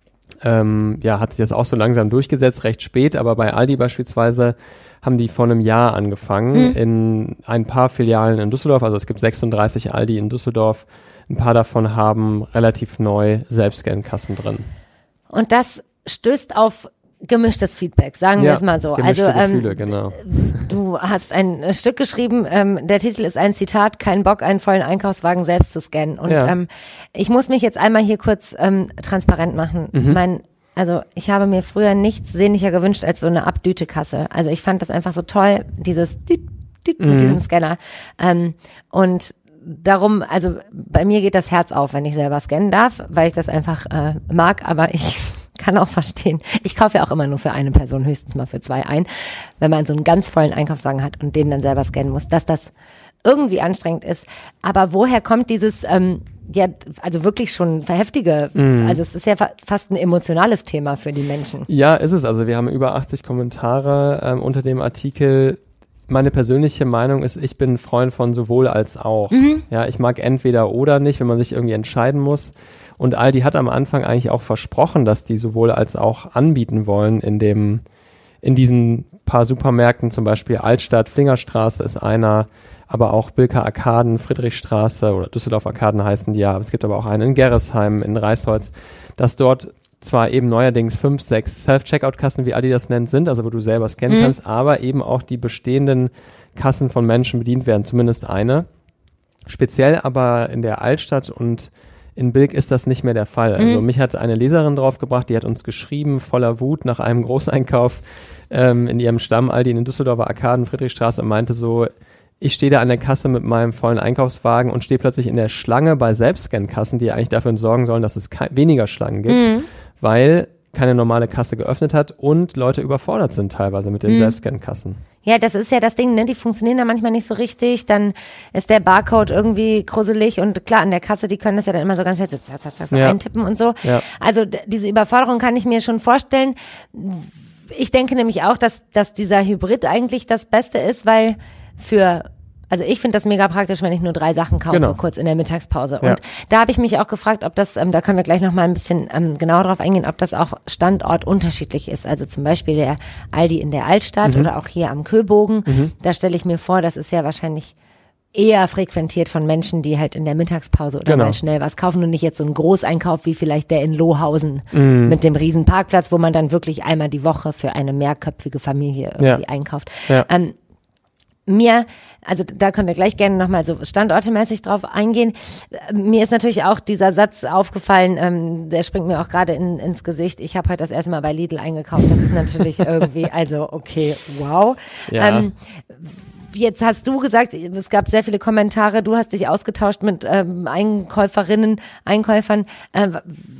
E: ähm, ja, hat sich das auch so langsam durchgesetzt, recht spät, aber bei Aldi beispielsweise haben die vor einem Jahr angefangen
C: Mhm.
E: in ein paar Filialen in Düsseldorf, also es gibt sechsunddreißig Aldi in Düsseldorf, ein paar davon haben relativ neu Selbstscan-Kassen drin.
C: Und das stößt auf gemischtes Feedback, sagen wir es mal so.
E: Gemischte
C: Also ähm,
E: Gefühle, genau.
C: du hast ein äh, Stück geschrieben, ähm, der Titel ist ein Zitat, kein Bock, einen vollen Einkaufswagen selbst zu scannen. Und
E: Ja.
C: ähm, ich muss mich jetzt einmal hier kurz ähm, transparent machen.
E: Mhm.
C: Mein, also ich habe mir früher nichts sehnlicher gewünscht als so eine Abdütekasse. Also ich fand das einfach so toll, dieses Düt, Düt
E: Mhm.
C: mit diesem Scanner. Ähm, und darum, also bei mir geht das Herz auf, wenn ich selber scannen darf, weil ich das einfach äh, mag, aber ich kann auch verstehen. Ich kaufe ja auch immer nur für eine Person, höchstens mal für zwei ein, wenn man so einen ganz vollen Einkaufswagen hat und den dann selber scannen muss, dass das irgendwie anstrengend ist. Aber woher kommt dieses, ähm, ja, also wirklich schon heftige,
E: Mhm.
C: also es ist ja fa- fast ein emotionales Thema für die Menschen.
E: Ja, ist es. Also wir haben über achtzig Kommentare ähm, unter dem Artikel. Meine persönliche Meinung ist, ich bin ein Freund von sowohl als auch.
C: Mhm.
E: Ja, ich mag entweder oder nicht, wenn man sich irgendwie entscheiden muss. Und Aldi hat am Anfang eigentlich auch versprochen, dass die sowohl als auch anbieten wollen in dem, in diesen paar Supermärkten, zum Beispiel Altstadt, Flingerstraße ist einer, aber auch Bilker Arkaden, Friedrichstraße oder Düsseldorf Arkaden heißen die ja. Es gibt aber auch einen in Gerresheim, in Reisholz, dass dort zwar eben neuerdings fünf, sechs Self-Checkout-Kassen, wie Aldi das nennt, sind, also wo du selber scannen
C: Mhm.
E: kannst, aber eben auch die bestehenden Kassen von Menschen bedient werden, zumindest eine. Speziell aber in der Altstadt und in Bilk ist das nicht mehr der Fall. Also
C: Mhm.
E: mich hat eine Leserin draufgebracht, die hat uns geschrieben, voller Wut nach einem Großeinkauf ähm, in ihrem Stamm Aldi in den Düsseldorfer Arkaden, Friedrichstraße, und meinte so, ich stehe da an der Kasse mit meinem vollen Einkaufswagen und stehe plötzlich in der Schlange bei Selbstscan-Kassen, die eigentlich dafür sorgen sollen, dass es kei- weniger Schlangen gibt,
C: Mhm.
E: weil keine normale Kasse geöffnet hat und Leute überfordert sind teilweise mit den
C: Mhm.
E: Selbstscan-Kassen.
C: Ja, das ist ja das Ding, ne? Die funktionieren da manchmal nicht so richtig. Dann ist der Barcode irgendwie gruselig und klar, an der Kasse, die können das ja dann immer so ganz schnell so, zack, zack, zack, so
E: Ja.
C: eintippen und so.
E: Ja.
C: Also d- diese Überforderung kann ich mir schon vorstellen. Ich denke nämlich auch, dass, dass dieser Hybrid eigentlich das Beste ist, weil für Also ich finde das mega praktisch, wenn ich nur drei Sachen kaufe,
E: Genau.
C: kurz in der Mittagspause.
E: Ja.
C: Und da habe ich mich auch gefragt, ob das, ähm, da können wir gleich noch mal ein bisschen ähm, genauer drauf eingehen, ob das auch Standort unterschiedlich ist. Also zum Beispiel der Aldi in der Altstadt
E: Mhm.
C: oder auch hier am Köbogen. Da stelle ich mir vor, das ist ja wahrscheinlich eher frequentiert von Menschen, die halt in der Mittagspause oder
E: Genau.
C: mal schnell was kaufen und nicht jetzt so einen Großeinkauf wie vielleicht der in Lohausen
E: Mhm.
C: mit dem riesen Parkplatz, wo man dann wirklich einmal die Woche für eine mehrköpfige Familie irgendwie
E: Ja.
C: einkauft.
E: Ja.
C: Ähm, mir, also da können wir gleich gerne nochmal so standortemäßig drauf eingehen. Mir ist natürlich auch dieser Satz aufgefallen, ähm, der springt mir auch gerade in, ins Gesicht. Ich habe heute das erste Mal bei Lidl eingekauft. Das ist natürlich irgendwie, also okay, wow.
E: Ja.
C: Ähm, Jetzt hast du gesagt, es gab sehr viele Kommentare, du hast dich ausgetauscht mit ähm, Einkäuferinnen, Einkäufern. Äh,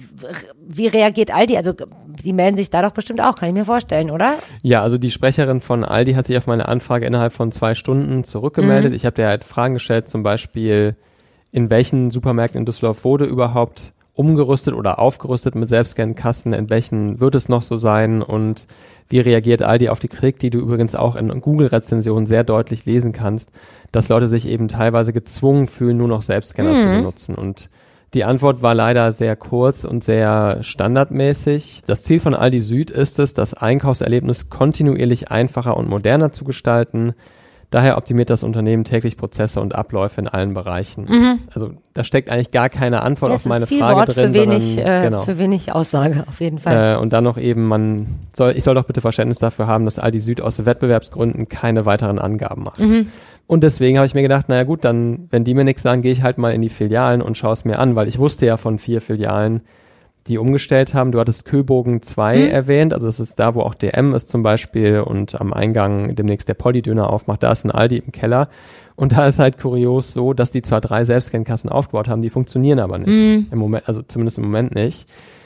C: wie reagiert Aldi? Also die melden sich da doch bestimmt auch, kann ich mir vorstellen, oder?
E: Ja, also die Sprecherin von Aldi hat sich auf meine Anfrage innerhalb von zwei Stunden zurückgemeldet.
C: Mhm.
E: Ich habe dir halt Fragen gestellt, zum Beispiel, in welchen Supermärkten in Düsseldorf wurde überhaupt umgerüstet oder aufgerüstet mit Selbstscan-Kassen, in welchen wird es noch so sein und wie reagiert Aldi auf die Kritik, die du übrigens auch in Google-Rezensionen sehr deutlich lesen kannst, dass Leute sich eben teilweise gezwungen fühlen, nur noch Selbstscanner
C: Mhm.
E: zu benutzen. Und die Antwort war leider sehr kurz und sehr standardmäßig. Das Ziel von Aldi Süd ist es, das Einkaufserlebnis kontinuierlich einfacher und moderner zu gestalten. Daher optimiert das Unternehmen täglich Prozesse und Abläufe in allen Bereichen.
C: Mhm.
E: Also da steckt eigentlich gar keine Antwort
C: Das
E: auf meine
C: ist viel
E: Frage
C: Wort
E: drin,
C: für wenig,
E: sondern
C: äh,
E: genau.
C: für wenig Aussage, auf jeden Fall.
E: Äh, und dann noch eben, man soll, ich soll doch bitte Verständnis dafür haben, dass Aldi Süd aus Wettbewerbsgründen keine weiteren Angaben macht.
C: Mhm.
E: Und deswegen habe ich mir gedacht, naja gut, dann, wenn die mir nichts sagen, gehe ich halt mal in die Filialen und schaue es mir an, weil ich wusste ja von vier Filialen, die umgestellt haben. Du hattest Köbogen zwei
C: Mhm.
E: erwähnt, also das ist da, wo auch D M ist zum Beispiel und am Eingang demnächst der Polly-Döner aufmacht, da ist ein Aldi im Keller. Und da ist halt kurios so, dass die zwar drei Selbstscan-Kassen aufgebaut haben, die funktionieren aber nicht.
C: Mhm.
E: Im Moment, also zumindest im Moment nicht.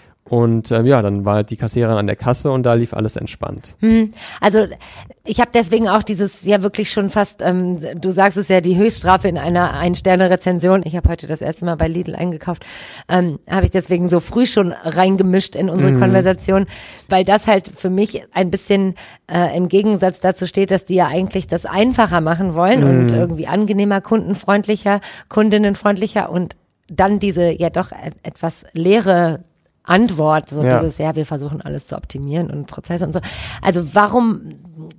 E: Und äh, ja, dann war halt die Kassiererin an der Kasse und da lief alles entspannt.
C: Hm. Also ich habe deswegen auch dieses ja wirklich schon fast, ähm, du sagst es ja, die Höchststrafe in einer Ein-Sterne-Rezension. Ich habe heute das erste Mal bei Lidl eingekauft, ähm, habe ich deswegen so früh schon reingemischt in unsere
E: Mhm.
C: Konversation, weil das halt für mich ein bisschen äh, im Gegensatz dazu steht, dass die ja eigentlich das einfacher machen wollen
E: Mhm.
C: und irgendwie angenehmer, kundenfreundlicher, kundinnenfreundlicher und dann diese ja doch et- etwas leere Antwort, so
E: Ja.
C: dieses, ja, wir versuchen alles zu optimieren und Prozesse und so. Also warum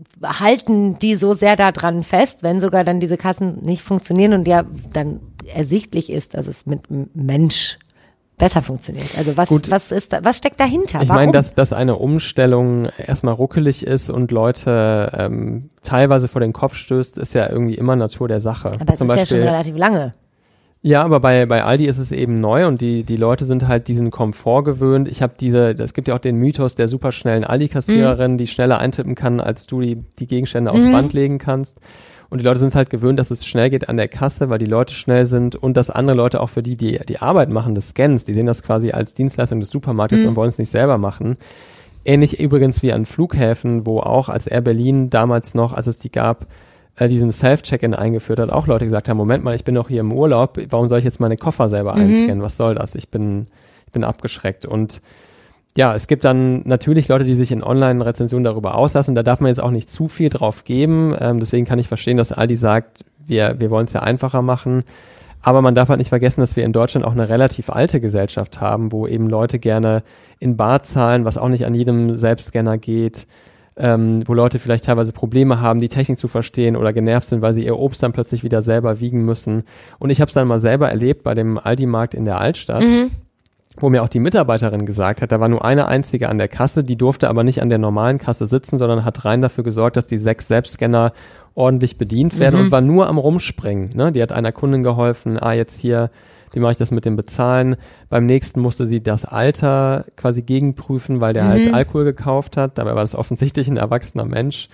C: halten die so sehr daran fest, wenn sogar dann diese Kassen nicht funktionieren und ja dann ersichtlich ist, dass es mit M- Mensch besser funktioniert? Also was,
E: Gut.
C: was ist da, was steckt dahinter?
E: Ich
C: Warum?
E: meine, dass, dass eine Umstellung erstmal ruckelig ist und Leute ähm, teilweise vor den Kopf stößt, ist ja irgendwie immer Natur der Sache.
C: Aber es
E: Zum
C: ist
E: Beispiel,
C: ja schon relativ lange.
E: Ja, aber bei, bei Aldi ist es eben neu und die, die Leute sind halt diesen Komfort gewöhnt. Ich habe diese, es gibt ja auch den Mythos der superschnellen Aldi-Kassiererin,
C: Mhm.
E: die schneller eintippen kann, als du die, die Gegenstände aufs
C: Mhm.
E: Band legen kannst. Und die Leute sind halt gewöhnt, dass es schnell geht an der Kasse, weil die Leute schnell sind und dass andere Leute auch für die, die die Arbeit machen, des Scans, die sehen das quasi als Dienstleistung des Supermarktes
C: Mhm.
E: und wollen es nicht selber machen. Ähnlich übrigens wie an Flughäfen, wo auch als Air Berlin damals noch, als es die gab, äh, diesen Self-Check-In eingeführt hat, auch Leute gesagt haben, Moment mal, ich bin doch hier im Urlaub, warum soll ich jetzt meine Koffer selber
C: Mhm.
E: einscannen? Was soll das? Ich bin, ich bin abgeschreckt. Und ja, es gibt dann natürlich Leute, die sich in Online-Rezensionen darüber auslassen. Da darf man jetzt auch nicht zu viel drauf geben. Ähm, deswegen kann ich verstehen, dass Aldi sagt, wir, wir wollen es ja einfacher machen. Aber man darf halt nicht vergessen, dass wir in Deutschland auch eine relativ alte Gesellschaft haben, wo eben Leute gerne in Bar zahlen, was auch nicht an jedem Selbstscanner geht. Ähm, wo Leute vielleicht teilweise Probleme haben, die Technik zu verstehen oder genervt sind, weil sie ihr Obst dann plötzlich wieder selber wiegen müssen. Und ich habe es dann mal selber erlebt bei dem Aldi-Markt in der Altstadt,
C: Mhm.
E: wo mir auch die Mitarbeiterin gesagt hat, da war nur eine einzige an der Kasse, die durfte aber nicht an der normalen Kasse sitzen, sondern hat rein dafür gesorgt, dass die sechs Selbstscanner ordentlich bedient werden
C: Mhm.
E: und war nur am Rumspringen. Ne? Die hat einer Kundin geholfen, ah, jetzt hier, wie mache ich das mit dem Bezahlen? Beim nächsten musste sie das Alter quasi gegenprüfen, weil der
C: Mhm.
E: halt Alkohol gekauft hat. Dabei war das offensichtlich ein erwachsener Mensch.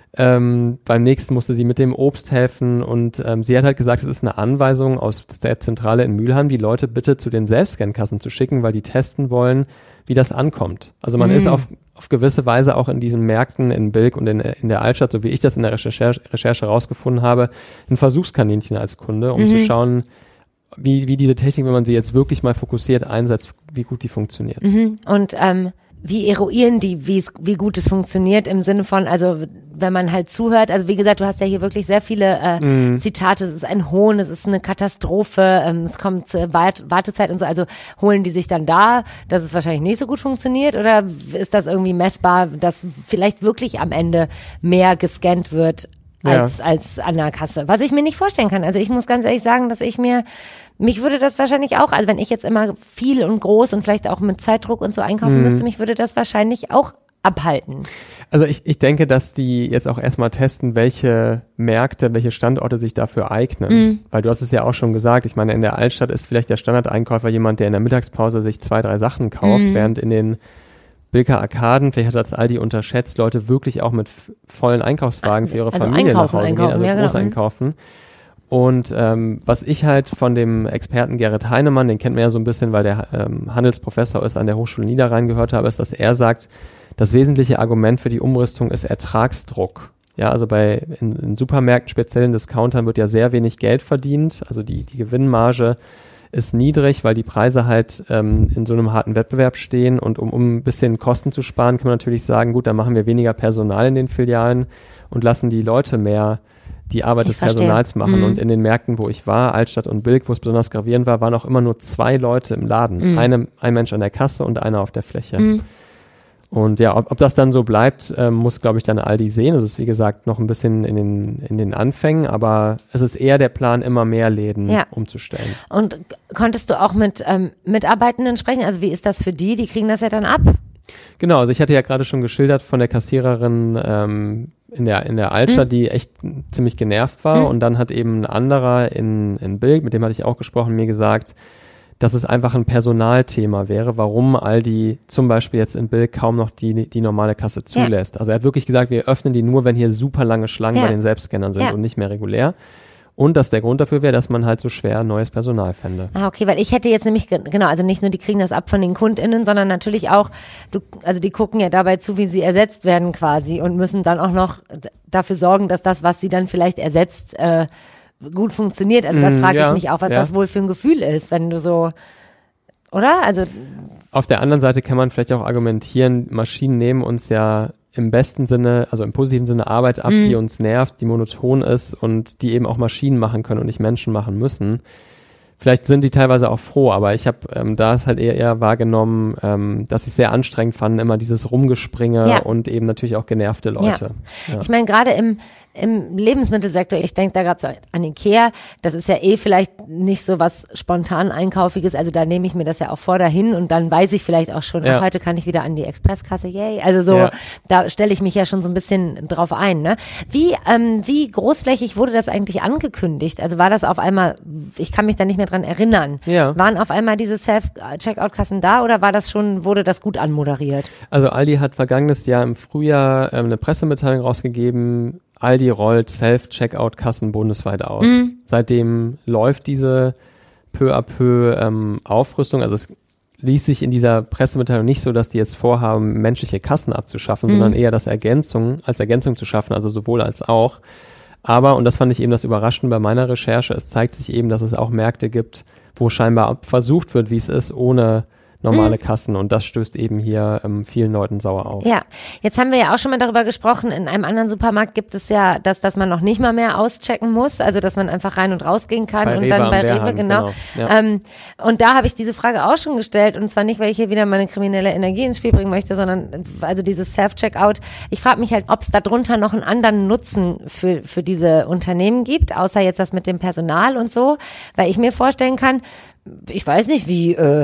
E: Ähm, beim nächsten musste sie mit dem Obst helfen und ähm, sie hat halt gesagt, es ist eine Anweisung aus der Zentrale in Mülheim, die Leute bitte zu den Selbstscankassen zu schicken, weil die testen wollen, wie das ankommt. Also man
C: Mhm.
E: ist auf, auf gewisse Weise auch in diesen Märkten in Bilk und in, in der Altstadt, so wie ich das in der Recherche, Recherche rausgefunden habe, ein Versuchskaninchen als Kunde, um
C: Mhm.
E: zu schauen, wie, wie diese Technik, wenn man sie jetzt wirklich mal fokussiert einsetzt, wie gut die funktioniert.
C: Mhm. Und ähm, wie eruieren die, wie es, wie gut es funktioniert im Sinne von, also wenn man halt zuhört, also wie gesagt, du hast ja hier wirklich sehr viele äh,
E: Mhm.
C: Zitate, es ist ein Hohn, es ist eine Katastrophe, ähm, es kommt zur Wart- Wartezeit und so, also holen die sich dann da, dass es wahrscheinlich nicht so gut funktioniert oder ist das irgendwie messbar, dass vielleicht wirklich am Ende mehr gescannt wird als, ja. als an der Kasse. Was ich mir nicht vorstellen kann. Also ich muss ganz ehrlich sagen, dass ich mir, mich würde das wahrscheinlich auch, also wenn ich jetzt immer viel und groß und vielleicht auch mit Zeitdruck und so einkaufen mhm. müsste, mich würde das wahrscheinlich auch abhalten.
E: Also ich, ich denke, dass die jetzt auch erstmal testen, welche Märkte, welche Standorte sich dafür eignen. Mhm. Weil du hast es ja auch schon gesagt, ich meine, in der Altstadt ist vielleicht der Standardeinkäufer jemand, der in der Mittagspause sich zwei, drei Sachen kauft, mhm. während in den Bilker Arkaden, vielleicht hat das Aldi unterschätzt, Leute wirklich auch mit f- vollen Einkaufswagen für ihre
C: also
E: Familie
C: einkaufen,
E: nach Hause
C: einkaufen,
E: gehen, also
C: ja,
E: groß
C: genau.
E: einkaufen. Und ähm, was ich halt von dem Experten Gerrit Heinemann, den kennt man ja so ein bisschen, weil der ähm, Handelsprofessor ist, an der Hochschule Niederrhein gehört habe, ist, dass er sagt, das wesentliche Argument für die Umrüstung ist Ertragsdruck. Ja, also bei in, in Supermärkten, speziellen Discountern, wird ja sehr wenig Geld verdient. Also die, die Gewinnmarge ist niedrig, weil die Preise halt ähm, in so einem harten Wettbewerb stehen. Und um, um ein bisschen Kosten zu sparen, kann man natürlich sagen, gut, dann machen wir weniger Personal in den Filialen und lassen die Leute mehr die Arbeit
C: ich
E: des
C: verstehe.
E: Personals machen.
C: Mhm.
E: Und in den Märkten, wo ich war, Altstadt und Bilk, wo es besonders gravierend war, waren auch immer nur zwei Leute im Laden.
C: Mhm.
E: Eine, ein Mensch an der Kasse und einer auf der Fläche.
C: Mhm.
E: Und ja, ob, ob das dann so bleibt, ähm, muss, glaube ich, dann Aldi sehen. Es ist, wie gesagt, noch ein bisschen in den, in den Anfängen, aber es ist eher der Plan, immer mehr Läden
C: ja.
E: umzustellen.
C: Und konntest du auch mit ähm, Mitarbeitenden sprechen? Also wie ist das für die? Die kriegen das ja dann ab?
E: Genau, also ich hatte ja gerade schon geschildert von der Kassiererin ähm, in der in der Altstadt, mhm. die echt ziemlich genervt war. Mhm. Und dann hat eben ein anderer in, in Bilk, mit dem hatte ich auch gesprochen, mir gesagt, dass es einfach ein Personalthema wäre, warum Aldi zum Beispiel jetzt in Bilk kaum noch die, die normale Kasse zulässt. Ja. Also er hat wirklich gesagt, wir öffnen die nur, wenn hier super lange Schlangen ja. bei den Selbstscannern sind ja. und nicht mehr regulär. Und dass der Grund dafür wäre, dass man halt so schwer neues Personal fände.
C: Ah, okay, weil ich hätte jetzt nämlich, genau, also nicht nur die kriegen das ab von den KundInnen, sondern natürlich auch, du, also die gucken ja dabei zu, wie sie ersetzt werden quasi und müssen dann auch noch dafür sorgen, dass das, was sie dann vielleicht ersetzt, äh, gut funktioniert. Also das frage ja, ich mich auch, was ja. das wohl für ein Gefühl ist, wenn du so, oder? Also
E: auf der anderen Seite kann man vielleicht auch argumentieren, Maschinen nehmen uns ja im besten Sinne, also im positiven Sinne Arbeit ab, mm. die uns nervt, die monoton ist und die eben auch Maschinen machen können und nicht Menschen machen müssen. Vielleicht sind die teilweise auch froh, aber ich habe ähm, da ist halt eher, eher wahrgenommen, ähm, dass ich sehr anstrengend fand, immer dieses Rumgespringe
C: ja.
E: und eben natürlich auch genervte Leute.
C: Ja.
E: Ja.
C: Ich meine, gerade im im Lebensmittelsektor, ich denke da gerade so an Ikea, das ist ja eh vielleicht nicht so was spontan Einkaufiges, also da nehme ich mir das ja auch vor dahin und dann weiß ich vielleicht auch schon,
E: ja.
C: ach, heute kann ich wieder an die Expresskasse, yay, also so, ja. da stelle ich mich ja schon so ein bisschen drauf ein, ne? Wie, ähm, wie großflächig wurde das eigentlich angekündigt? Also war das auf einmal, ich kann mich da nicht mehr dran erinnern,
E: ja.
C: waren auf einmal diese Self-Checkout-Kassen da oder war das schon, wurde das gut anmoderiert?
E: Also Aldi hat vergangenes Jahr im Frühjahr ähm, eine Pressemitteilung rausgegeben, Aldi rollt Self-Checkout-Kassen bundesweit aus. Mhm. Seitdem läuft diese peu à peu ähm, Aufrüstung. Also es ließ sich in dieser Pressemitteilung nicht so, dass die jetzt vorhaben, menschliche Kassen abzuschaffen, mhm. sondern eher das Ergänzung, als Ergänzung zu schaffen, also sowohl als auch. Aber, und das fand ich eben das Überraschende bei meiner Recherche, es zeigt sich eben, dass es auch Märkte gibt, wo scheinbar versucht wird, wie es ist, ohne normale mhm. Kassen und das stößt eben hier ähm, vielen Leuten sauer auf.
C: Ja, jetzt haben wir ja auch schon mal darüber gesprochen, in einem anderen Supermarkt gibt es ja, dass, dass man noch nicht mal mehr auschecken muss, also dass man einfach rein und rausgehen kann
E: bei
C: und
E: Rewe
C: dann bei
E: Rewe,
C: Rewe, genau.
E: genau. Ja.
C: Ähm, und da habe ich diese Frage auch schon gestellt und zwar nicht, weil ich hier wieder meine kriminelle Energie ins Spiel bringen möchte, sondern also dieses Self-Checkout. Ich frage mich halt, ob es darunter noch einen anderen Nutzen für, für diese Unternehmen gibt, außer jetzt das mit dem Personal und so, weil ich mir vorstellen kann, ich weiß nicht, wie äh,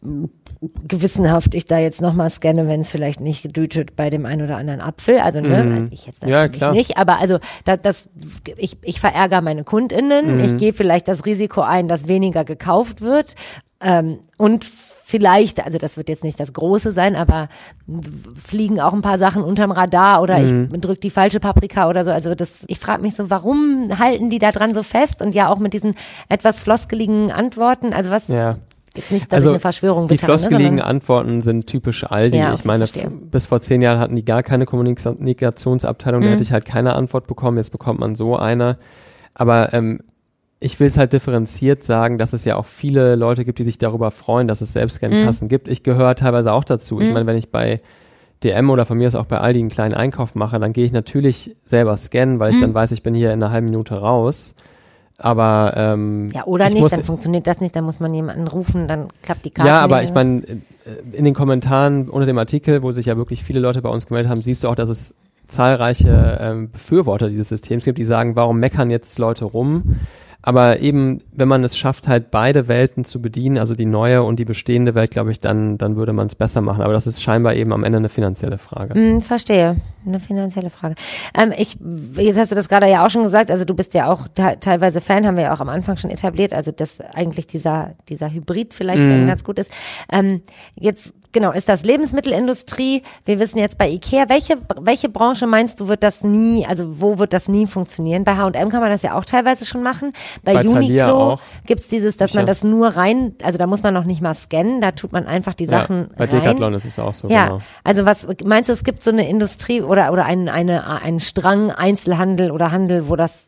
C: gewissenhaft ich da jetzt nochmal scanne, wenn es vielleicht nicht dütet bei dem einen oder anderen Apfel. Also, ne,
E: mhm.
C: ich jetzt natürlich
E: ja, klar.
C: nicht, aber also das, das ich, ich verärgere meine KundInnen,
E: Mhm.
C: ich gehe vielleicht das Risiko ein, dass weniger gekauft wird ähm, und vielleicht, also das wird jetzt nicht das Große sein, aber fliegen auch ein paar Sachen unterm Radar oder
E: mhm.
C: ich drücke die falsche Paprika oder so. Also das, ich frage mich so, warum halten die da dran so fest und ja auch mit diesen etwas floskeligen Antworten, also was,
E: ja.
C: jetzt nicht, dass
E: also
C: ich eine Verschwörung
E: die
C: betone,
E: floskeligen
C: sondern
E: Antworten sind typisch Aldi.
C: Ja, okay,
E: ich meine,
C: verstehe.
E: f- bis vor zehn Jahren hatten die gar keine Kommunikationsabteilung, da
C: Mhm.
E: hätte ich halt keine Antwort bekommen, jetzt bekommt man so eine. Aber ähm, ich will es halt differenziert sagen, dass es ja auch viele Leute gibt, die sich darüber freuen, dass es Selbstscan-Kassen mhm. gibt. Ich gehöre teilweise auch dazu.
C: Mhm.
E: Ich meine, wenn ich bei D M oder von mir aus auch bei Aldi einen kleinen Einkauf mache, dann gehe ich natürlich selber scannen, weil ich
C: mhm.
E: dann weiß, ich bin hier in einer halben Minute raus. Aber ähm,
C: ja, oder
E: ich
C: nicht,
E: muss,
C: dann funktioniert das nicht, dann muss man jemanden rufen, dann klappt die Karte
E: ja, aber
C: nicht.
E: ich meine, in den Kommentaren unter dem Artikel, wo sich ja wirklich viele Leute bei uns gemeldet haben, siehst du auch, dass es zahlreiche ähm, Befürworter dieses Systems gibt, die sagen, warum meckern jetzt Leute rum? Aber eben, wenn man es schafft, halt beide Welten zu bedienen, also die neue und die bestehende Welt, glaube ich, dann, dann würde man es besser machen. Aber das ist scheinbar eben am Ende eine finanzielle Frage.
C: Hm, verstehe. Eine finanzielle Frage. Ähm, ich, jetzt hast du das gerade ja auch schon gesagt, also du bist ja auch te- teilweise Fan, haben wir ja auch am Anfang schon etabliert, also dass eigentlich dieser, dieser Hybrid vielleicht
E: Mhm.
C: dann ganz gut ist. Ähm, jetzt, genau, ist das Lebensmittelindustrie. Wir wissen jetzt bei Ikea, welche, welche Branche meinst du, wird das nie, also wo wird das nie funktionieren? Bei H und M kann man das ja auch teilweise schon machen. Bei,
E: Bei Thalia
C: Uniqlo
E: auch.
C: gibt's dieses, dass
E: Sicher.
C: man das nur rein, also da muss man noch nicht mal scannen, da tut man einfach die Sachen
E: Ja, bei
C: rein.
E: Decathlon ist es auch so,
C: Ja,
E: genau.
C: also was meinst du, es gibt so eine Industrie oder oder einen eine einen Strang Einzelhandel oder Handel, wo das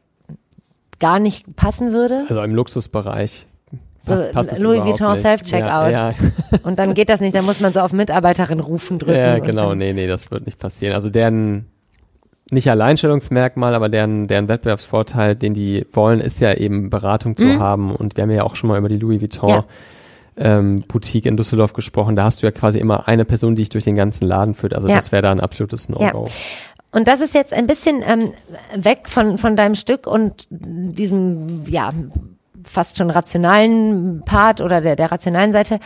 C: gar nicht passen würde?
E: Also im Luxusbereich.
C: So
E: Passt, passt es
C: Louis
E: überhaupt
C: Vuitton
E: nicht.
C: Self-Checkout.
E: Ja, ja.
C: Und dann geht das nicht, dann muss man so auf Mitarbeiterin rufen drücken.
E: ja
C: und
E: genau,
C: dann,
E: nee, nee, das wird nicht passieren. Also deren, nicht Alleinstellungsmerkmal, aber deren, deren Wettbewerbsvorteil, den die wollen, ist ja eben Beratung zu
C: Mhm.
E: haben. Und wir haben ja auch schon mal über die Louis Vuitton
C: Ja.
E: ähm, Boutique in Düsseldorf gesprochen. Da hast du ja quasi immer eine Person, die dich durch den ganzen Laden führt. Also
C: Ja.
E: das wäre da ein absolutes No-Go.
C: Und das ist jetzt ein bisschen ähm, weg von von deinem Stück und diesem, ja, fast schon rationalen Part oder der, der rationalen Seite.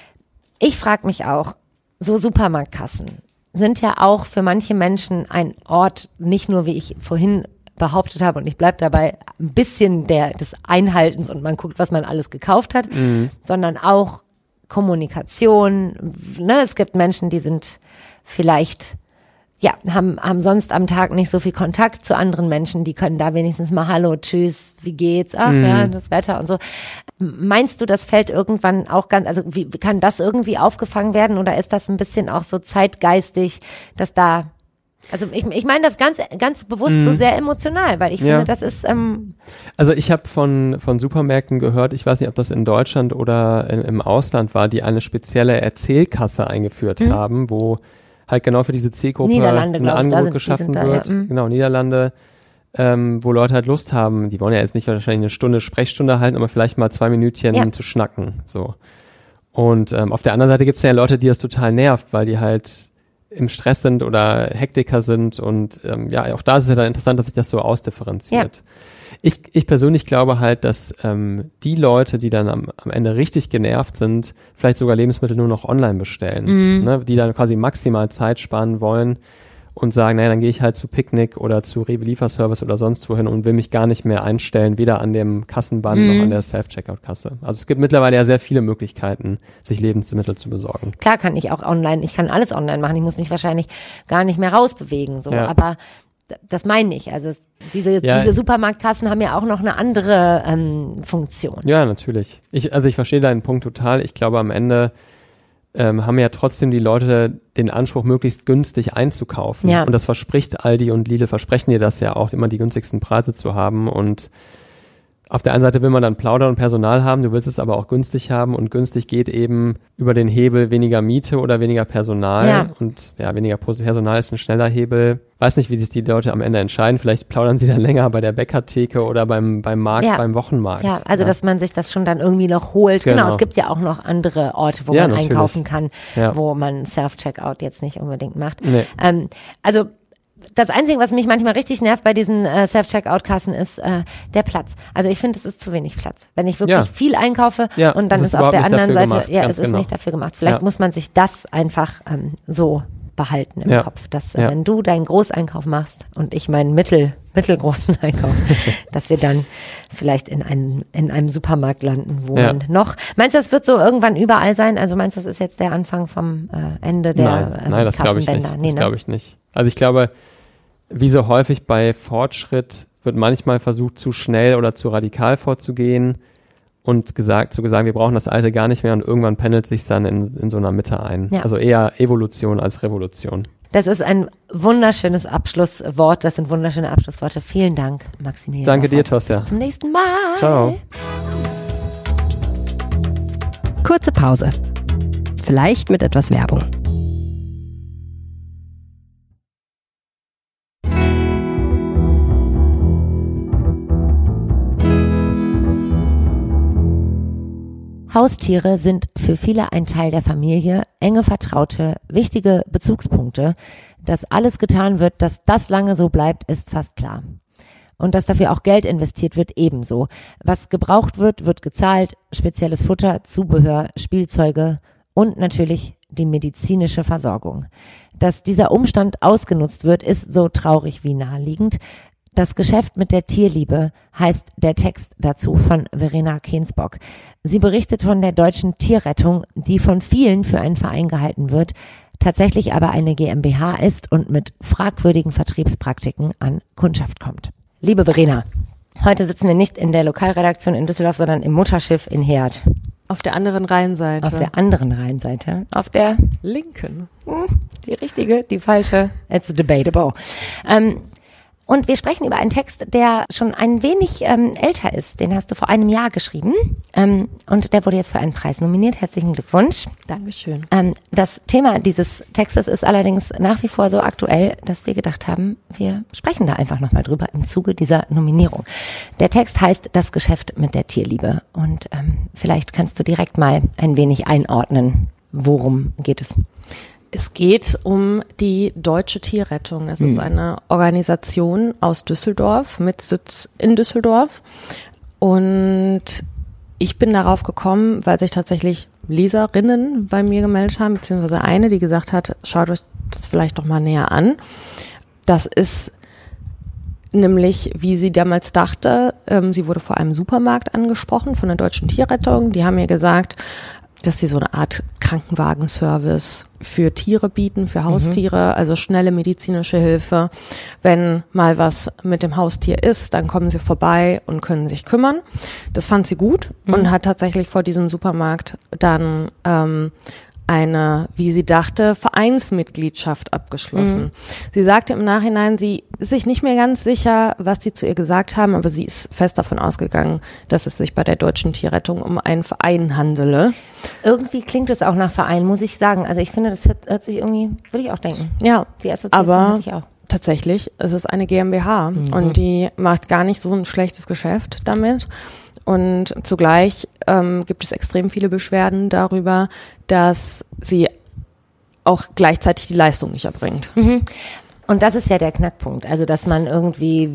C: Ich frage mich auch, so Supermarktkassen sind ja auch für manche Menschen ein Ort, nicht nur, wie ich vorhin behauptet habe, und ich bleib dabei, ein bisschen der des Einhaltens und man guckt, was man alles gekauft hat,
E: Mhm.
C: sondern auch Kommunikation. Ne? Es gibt Menschen, die sind vielleicht ja, haben, haben sonst am Tag nicht so viel Kontakt zu anderen Menschen, die können da wenigstens mal Hallo, tschüss, wie geht's, ach
E: Mhm.
C: ja, das Wetter und so. Meinst du, das fällt irgendwann auch ganz, also wie kann das irgendwie aufgefangen werden oder ist das ein bisschen auch so zeitgeistig, dass da, also ich, ich meine das ganz, ganz bewusst
E: Mhm.
C: so sehr emotional, weil ich
E: Ja.
C: finde, das ist, ähm,
E: Also ich habe von, von Supermärkten gehört, ich weiß nicht, ob das in Deutschland oder in, im Ausland war, die eine spezielle Erzählkasse eingeführt
C: Mhm.
E: haben, wo halt genau für diese Zielgruppe
C: Niederlande,
E: ein
C: glaub ich, da
E: Angebot
C: sind- die
E: geschaffen
C: sind da,
E: wird.
C: ja, mhm.
E: Genau, Niederlande, ähm, wo Leute halt Lust haben, die wollen ja jetzt nicht wahrscheinlich eine Stunde Sprechstunde halten, aber vielleicht mal zwei Minütchen
C: Ja.
E: zu schnacken. So. Und ähm, auf der anderen Seite gibt es ja Leute, die das total nervt, weil die halt im Stress sind oder Hektiker sind und ähm, ja, auch da ist es ja dann interessant, dass sich das so ausdifferenziert. Ich, ich persönlich glaube halt, dass ähm, die Leute, die dann am, am Ende richtig genervt sind, vielleicht sogar Lebensmittel nur noch online bestellen,
C: Mhm.
E: ne, die dann quasi maximal Zeit sparen wollen und sagen, naja, dann gehe ich halt zu Picknick oder zu Rewe Lieferservice oder sonst wohin und will mich gar nicht mehr einstellen, weder an dem Kassenband
C: Mhm.
E: noch an der Self-Checkout-Kasse. Also es gibt mittlerweile ja sehr viele Möglichkeiten, sich Lebensmittel zu besorgen.
C: klar kann ich auch online, ich kann alles online machen, ich muss mich wahrscheinlich gar nicht mehr rausbewegen, so,
E: Ja.
C: aber d- das meine ich, also es, diese,
E: Ja.
C: diese Supermarktkassen haben ja auch noch eine andere ähm, Funktion.
E: Ja, natürlich. Ich, also ich verstehe deinen Punkt total. Ich glaube, am Ende ähm, haben ja trotzdem die Leute den Anspruch, möglichst günstig einzukaufen.
C: Ja.
E: Und das verspricht Aldi und Lidl, versprechen dir das ja auch, immer die günstigsten Preise zu haben. Und auf der einen Seite will man dann Plaudern und Personal haben, du willst es aber auch günstig haben und günstig geht eben über den Hebel weniger Miete oder weniger Personal
C: Ja.
E: und ja, weniger Personal ist ein schneller Hebel. Weiß nicht, wie sich die Leute am Ende entscheiden, vielleicht plaudern sie dann länger bei der Bäckertheke oder beim, beim Markt,
C: Ja.
E: beim Wochenmarkt.
C: Ja, also dass man sich das schon dann irgendwie noch holt. Genau,
E: Genau.
C: es gibt ja auch noch andere Orte, wo
E: Ja,
C: man
E: natürlich.
C: einkaufen kann,
E: Ja.
C: wo man Self-Checkout jetzt nicht unbedingt macht.
E: Nee.
C: Ähm, also das Einzige, was mich manchmal richtig nervt bei diesen äh, Self-Checkout-Kassen, ist äh, der Platz. Also ich finde, es ist zu wenig Platz. Wenn ich wirklich
E: Ja.
C: viel einkaufe
E: Ja,
C: und
E: das
C: dann
E: ist
C: ist auf der
E: überhaupt nicht
C: anderen
E: dafür
C: Seite,
E: gemacht,
C: ja,
E: ganz
C: es ist
E: genau.
C: nicht dafür gemacht. Vielleicht
E: Ja.
C: muss man sich das einfach ähm, so behalten im
E: Ja.
C: Kopf, dass äh,
E: Ja.
C: wenn du deinen Großeinkauf machst und ich meinen mittel mittelgroßen Einkauf, dass wir dann vielleicht in einem in einem Supermarkt landen, wo
E: Ja.
C: man noch. Meinst du, das wird so irgendwann überall sein? Also meinst du, das ist jetzt der Anfang vom äh, Ende der
E: Nein,
C: ähm,
E: nein, das glaube ich nicht.
C: Kassenbänder?
E: Das
C: ne?
E: glaube ich nicht. Also ich glaube, wie so häufig bei Fortschritt wird manchmal versucht, zu schnell oder zu radikal vorzugehen und gesagt, zu sagen, wir brauchen das Alte gar nicht mehr und irgendwann pendelt sich dann in, in so einer Mitte ein.
C: Ja.
E: Also eher Evolution als Revolution.
C: Das ist ein wunderschönes Abschlusswort. Das sind wunderschöne Abschlussworte. Vielen Dank, Maximilian.
E: Danke dir,
C: Raffert.
E: Tosja.
C: Bis zum nächsten Mal.
E: Ciao.
A: Kurze Pause. Vielleicht mit etwas Werbung.
C: Haustiere sind für viele ein Teil der Familie, enge Vertraute, wichtige Bezugspunkte. Dass alles getan wird, dass das lange so bleibt, ist fast klar. Und dass dafür auch Geld investiert wird, ebenso. Was gebraucht wird, wird gezahlt, spezielles Futter, Zubehör, Spielzeuge und natürlich die medizinische Versorgung. Dass dieser Umstand ausgenutzt wird, ist so traurig wie naheliegend. Das Geschäft mit der Tierliebe heißt der Text dazu von Verena Kensbock. Sie berichtet von der deutschen Tierrettung, die von vielen für einen Verein gehalten wird, tatsächlich aber eine GmbH ist und mit fragwürdigen Vertriebspraktiken an Kundschaft kommt. Liebe Verena, heute sitzen wir nicht in der Lokalredaktion in Düsseldorf, sondern im Mutterschiff in Herd.
A: Auf der anderen Rheinseite.
C: Auf der anderen Rheinseite. Auf der
A: linken.
C: Die richtige, die falsche. It's debatable. Ähm, Und wir sprechen über einen Text, der schon ein wenig ähm, älter ist. Den hast du vor einem Jahr geschrieben. Ähm, und der wurde jetzt für einen Preis nominiert. Herzlichen Glückwunsch.
A: Dankeschön.
C: Ähm, das Thema dieses Textes ist allerdings nach wie vor so aktuell, dass wir gedacht haben, wir sprechen da einfach nochmal drüber im Zuge dieser Nominierung. Der Text heißt Das Geschäft mit der Tierliebe. Und ähm, vielleicht kannst du direkt mal ein wenig einordnen, worum geht es?
A: Es geht um die Deutsche Tierrettung. Es hm. ist eine Organisation aus Düsseldorf mit Sitz in Düsseldorf. Und ich bin darauf gekommen, weil sich tatsächlich Leserinnen bei mir gemeldet haben, beziehungsweise eine, die gesagt hat, schaut euch das vielleicht doch mal näher an. Das ist nämlich, wie sie damals dachte, ähm, sie wurde vor einem Supermarkt angesprochen von der Deutschen Tierrettung. Die haben ihr gesagt, dass sie so eine Art Krankenwagenservice für Tiere bieten, für Haustiere, mhm. also schnelle medizinische Hilfe. Wenn mal was mit dem Haustier ist, dann kommen sie vorbei und können sich kümmern. Das fand sie gut mhm. und hat tatsächlich vor diesem Supermarkt dann ähm, eine, wie sie dachte, Vereinsmitgliedschaft abgeschlossen. Mhm. Sie sagte im Nachhinein, sie ist sich nicht mehr ganz sicher, was sie zu ihr gesagt haben, aber sie ist fest davon ausgegangen, dass es sich bei der Deutschen Tierrettung um einen Verein handele.
C: Irgendwie klingt es auch nach Verein, muss ich sagen. Also ich finde, das hört, hört sich irgendwie, würde ich auch denken.
A: Ja,
C: die Assoziation
A: aber
C: hatte ich auch.
A: Tatsächlich, es ist eine GmbH mhm. und die macht gar nicht so ein schlechtes Geschäft damit. Und zugleich ähm, gibt es extrem viele Beschwerden darüber, dass sie auch gleichzeitig die Leistung nicht erbringt.
C: Mhm. Und das ist ja der Knackpunkt. Also, dass man irgendwie,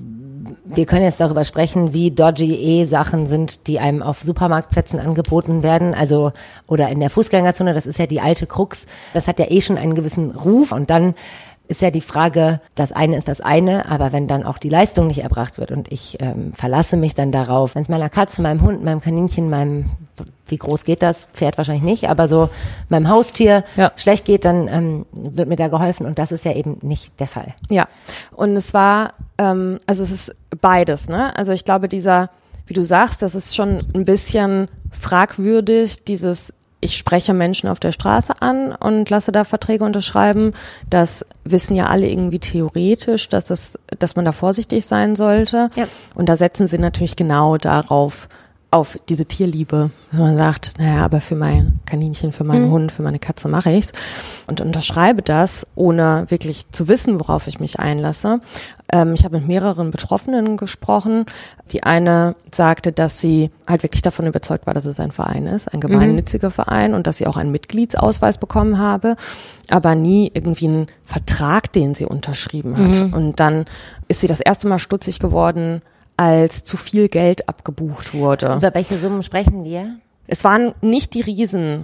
C: wir können jetzt darüber sprechen, wie dodgy E-Sachen sind, die einem auf Supermarktplätzen angeboten werden, also, oder in der Fußgängerzone, das ist ja die alte Krux. Das hat ja eh schon einen gewissen Ruf und dann ist ja die Frage, das eine ist das eine, aber wenn dann auch die Leistung nicht erbracht wird und ich ähm, verlasse mich dann darauf, wenn es meiner Katze, meinem Hund, meinem Kaninchen, meinem, wie groß geht das, Pferd wahrscheinlich nicht, aber so meinem Haustier ja. schlecht geht, dann ähm, wird mir da geholfen und das ist ja eben nicht der Fall.
A: Ja, und es war, ähm, also es ist beides, ne? Also ich glaube, dieser, wie du sagst, das ist schon ein bisschen fragwürdig, dieses ich spreche Menschen auf der Straße an und lasse da Verträge unterschreiben. Das wissen ja alle irgendwie theoretisch, dass das, dass man da vorsichtig sein sollte. Ja. Und da setzen sie natürlich genau darauf, auf diese Tierliebe, dass man sagt, naja, aber für mein Kaninchen, für meinen mhm. Hund, für meine Katze mache ich's und unterschreibe das, ohne wirklich zu wissen, worauf ich mich einlasse. Ähm, ich habe mit mehreren Betroffenen gesprochen. Die eine sagte, dass sie halt wirklich davon überzeugt war, dass es ein Verein ist, ein gemeinnütziger mhm. Verein und dass sie auch einen Mitgliedsausweis bekommen habe, aber nie irgendwie einen Vertrag, den sie unterschrieben hat. Mhm. Und dann ist sie das erste Mal stutzig geworden, als zu viel Geld abgebucht wurde.
C: Über welche Summen sprechen wir?
A: Es waren nicht die Riesensummen.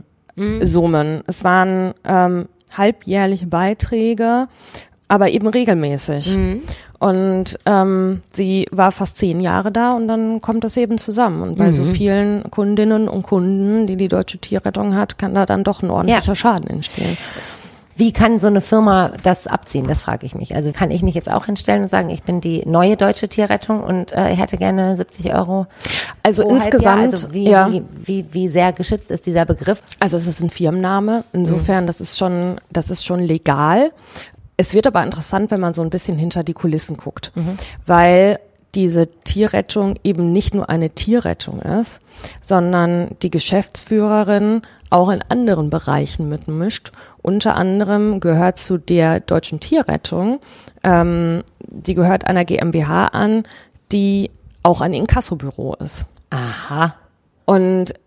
A: Mhm. Es waren ähm, halbjährliche Beiträge, aber eben regelmäßig. Mhm. Und ähm, sie war fast zehn Jahre da und dann kommt das eben zusammen. Und bei mhm. so vielen Kundinnen und Kunden, die die Deutsche Tierrettung hat, kann da dann doch ein ordentlicher ja. Schaden entstehen.
C: Wie kann so eine Firma das abziehen? Das frage ich mich. Also kann ich mich jetzt auch hinstellen und sagen, ich bin die neue Deutsche Tierrettung und äh, ich hätte gerne siebzig Euro
A: Also
C: pro
A: insgesamt,
C: Halbjahr? Also wie,
A: ja.
C: wie, wie, wie sehr geschützt ist dieser Begriff?
A: Also es ist ein Firmenname. Insofern, mhm. das ist schon, das ist schon legal. Es wird aber interessant, wenn man so ein bisschen hinter die Kulissen guckt, mhm. weil diese Tierrettung eben nicht nur eine Tierrettung ist, sondern die Geschäftsführerin auch in anderen Bereichen mitmischt. Unter anderem gehört zu der Deutschen Tierrettung, ähm, die gehört einer GmbH an, die auch ein Inkassobüro ist.
C: Aha.
A: Und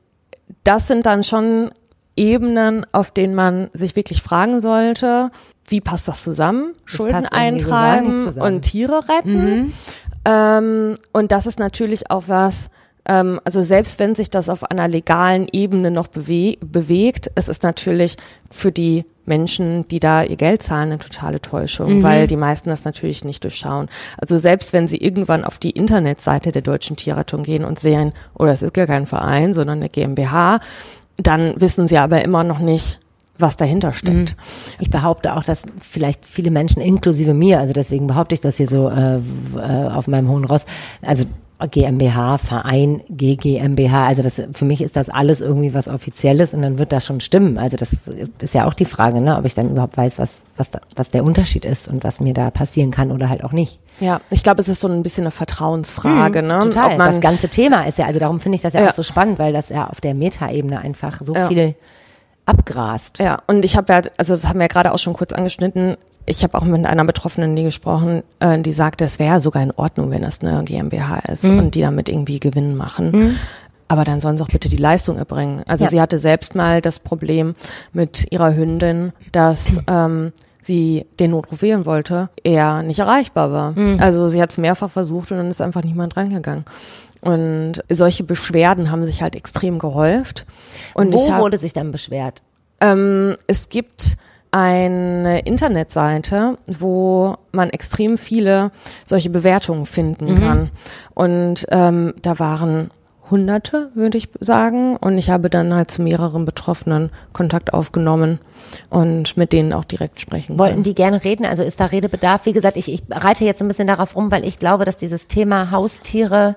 F: das sind dann schon Ebenen, auf denen man sich wirklich fragen sollte, wie passt das zusammen? Das Schulden eintreiben so und Tiere retten. Mhm. Ähm, und das ist natürlich auch was, ähm, also selbst wenn sich das auf einer legalen Ebene noch bewe- bewegt, es ist natürlich für die Menschen, die da ihr Geld zahlen, eine totale Täuschung, mhm. weil die meisten das natürlich nicht durchschauen. Also selbst wenn sie irgendwann auf die Internetseite der Deutschen Tierrettung gehen und sehen, oh, das ist gar kein Verein, sondern eine GmbH, dann wissen sie aber immer noch nicht, was dahinter steckt.
C: Ich behaupte auch, dass vielleicht viele Menschen, inklusive mir, also deswegen behaupte ich das hier so äh, auf meinem hohen Ross, also GmbH, Verein, G G M B H, also das, für mich ist das alles irgendwie was Offizielles und dann wird das schon stimmen. Also das ist ja auch die Frage, ne, ob ich dann überhaupt weiß, was, was, da, was der Unterschied ist und was mir da passieren kann oder halt auch nicht.
F: Ja, ich glaube, es ist so ein bisschen eine Vertrauensfrage, mhm, ne?
C: Total.
F: Ob man,
C: das ganze Thema ist ja, also darum finde ich das ja,
F: ja
C: auch so spannend, weil das ja auf der Metaebene einfach so
F: ja.
C: viel abgrast.
F: Ja, und ich habe ja, also das haben wir ja gerade auch schon kurz angeschnitten, ich habe auch mit einer Betroffenen die gesprochen, äh, die sagte, es wäre sogar in Ordnung, wenn das eine GmbH ist mhm. und die damit irgendwie Gewinn machen. Mhm. Aber dann sollen sie auch bitte die Leistung erbringen. Also ja. sie hatte selbst mal das Problem mit ihrer Hündin, dass ähm, sie den Notruf wählen wollte, er nicht erreichbar war. Mhm. Also sie hat es mehrfach versucht und dann ist einfach niemand rangegangen. Und solche Beschwerden haben sich halt extrem gehäuft. Und
C: Wo
F: ich hab,
C: wurde sich dann beschwert?
F: Ähm, es gibt eine Internetseite, wo man extrem viele solche Bewertungen finden mhm. kann. Und ähm, da waren Hunderte, würde ich sagen. Und ich habe dann halt zu mehreren Betroffenen Kontakt aufgenommen und mit denen auch direkt sprechen können.
C: Wollten die gerne reden? Also ist da Redebedarf? Wie gesagt, ich, ich reite jetzt ein bisschen darauf rum, weil ich glaube, dass dieses Thema Haustiere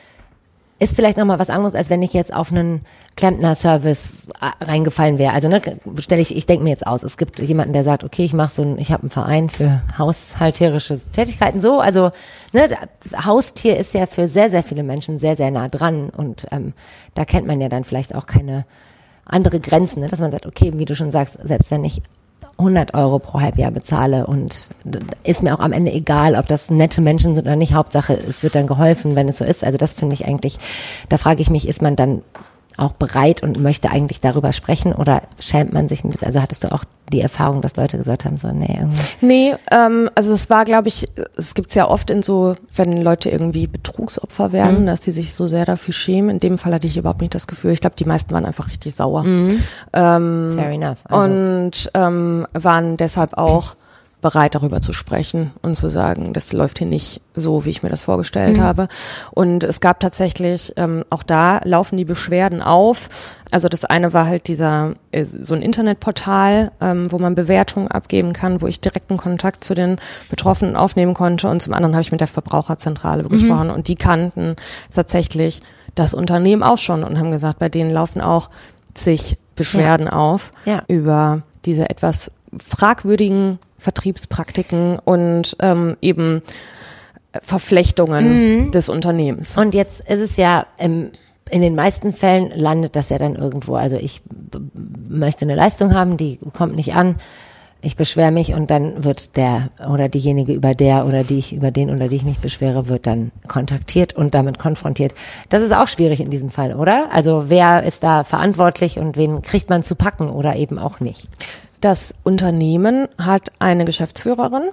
C: ist vielleicht nochmal was anderes, als wenn ich jetzt auf einen Klempner-Service reingefallen wäre. Also ne, stelle ich, ich denke mir jetzt aus, es gibt jemanden, der sagt, okay, ich mache so ein, ich habe einen Verein für haushalterische Tätigkeiten, so, also ne, Haustier ist ja für sehr, sehr viele Menschen sehr, sehr nah dran und ähm, da kennt man ja dann vielleicht auch keine andere Grenzen, ne, dass man sagt, okay, wie du schon sagst, selbst wenn ich hundert Euro pro Halbjahr bezahle und ist mir auch am Ende egal, ob das nette Menschen sind oder nicht. Hauptsache, es wird dann geholfen, wenn es so ist. Also das finde ich eigentlich, da frage ich mich, ist man dann auch bereit und möchte eigentlich darüber sprechen oder schämt man sich ein bisschen? Also hattest du auch die Erfahrung, dass Leute gesagt haben, so, nee, irgendwie.
F: Nee, ähm, also es war, glaube ich, es gibt's ja oft in so, wenn Leute irgendwie Betrugsopfer werden, mhm. dass die sich so sehr dafür schämen. In dem Fall hatte ich überhaupt nicht das Gefühl. Ich glaube, die meisten waren einfach richtig sauer. Mhm. Ähm,
C: Fair enough. Also.
F: Und ähm, waren deshalb auch bereit, darüber zu sprechen und zu sagen, das läuft hier nicht so, wie ich mir das vorgestellt mhm. habe. Und es gab tatsächlich, ähm, auch da laufen die Beschwerden auf. Also das eine war halt dieser, äh, so ein Internetportal, ähm, wo man Bewertungen abgeben kann, wo ich direkten Kontakt zu den Betroffenen aufnehmen konnte. Und zum anderen habe ich mit der Verbraucherzentrale mhm. gesprochen und die kannten tatsächlich das Unternehmen auch schon und haben gesagt, bei denen laufen auch zig Beschwerden ja. auf
C: ja.
F: über diese etwas fragwürdigen Vertriebspraktiken und ähm, eben Verflechtungen mhm. des Unternehmens.
C: Und jetzt ist es ja, im, in den meisten Fällen landet das ja dann irgendwo. Also ich b- möchte eine Leistung haben, die kommt nicht an. Ich beschwere mich und dann wird der oder diejenige, über der oder die ich, über den oder die ich mich beschwere, wird dann kontaktiert und damit konfrontiert. Das ist auch schwierig in diesem Fall, oder? Also wer ist da verantwortlich und wen kriegt man zu packen oder eben auch nicht?
F: Das Unternehmen hat eine Geschäftsführerin,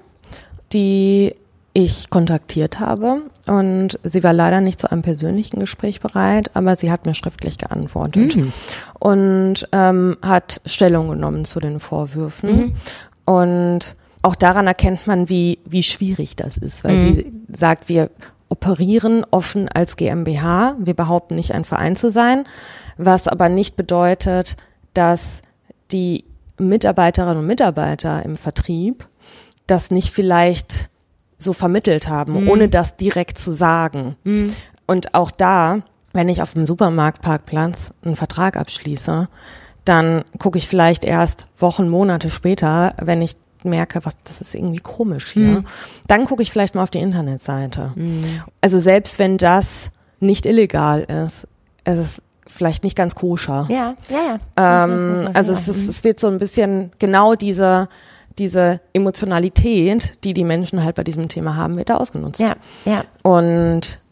F: die ich kontaktiert habe und sie war leider nicht zu einem persönlichen Gespräch bereit, aber sie hat mir schriftlich geantwortet mhm. und ähm, hat Stellung genommen zu den Vorwürfen mhm. und auch daran erkennt man, wie wie schwierig das ist, weil mhm. sie sagt, wir operieren offen als GmbH, wir behaupten nicht ein Verein zu sein, was aber nicht bedeutet, dass die Mitarbeiterinnen und Mitarbeiter im Vertrieb das nicht vielleicht so vermittelt haben, mhm. ohne das direkt zu sagen. Mhm. Und auch da, wenn ich auf dem Supermarktparkplatz einen Vertrag abschließe, dann gucke ich vielleicht erst Wochen, Monate später, wenn ich merke, was, das ist irgendwie komisch hier, mhm. dann gucke ich vielleicht mal auf die Internetseite. Mhm. Also selbst wenn das nicht illegal ist, es ist vielleicht nicht ganz koscher.
C: Ja, ja, ja.
F: Ähm, also es, ist, es wird so ein bisschen genau diese, diese Emotionalität, die die Menschen halt bei diesem Thema haben, wird da ausgenutzt.
C: Ja, ja.
F: Und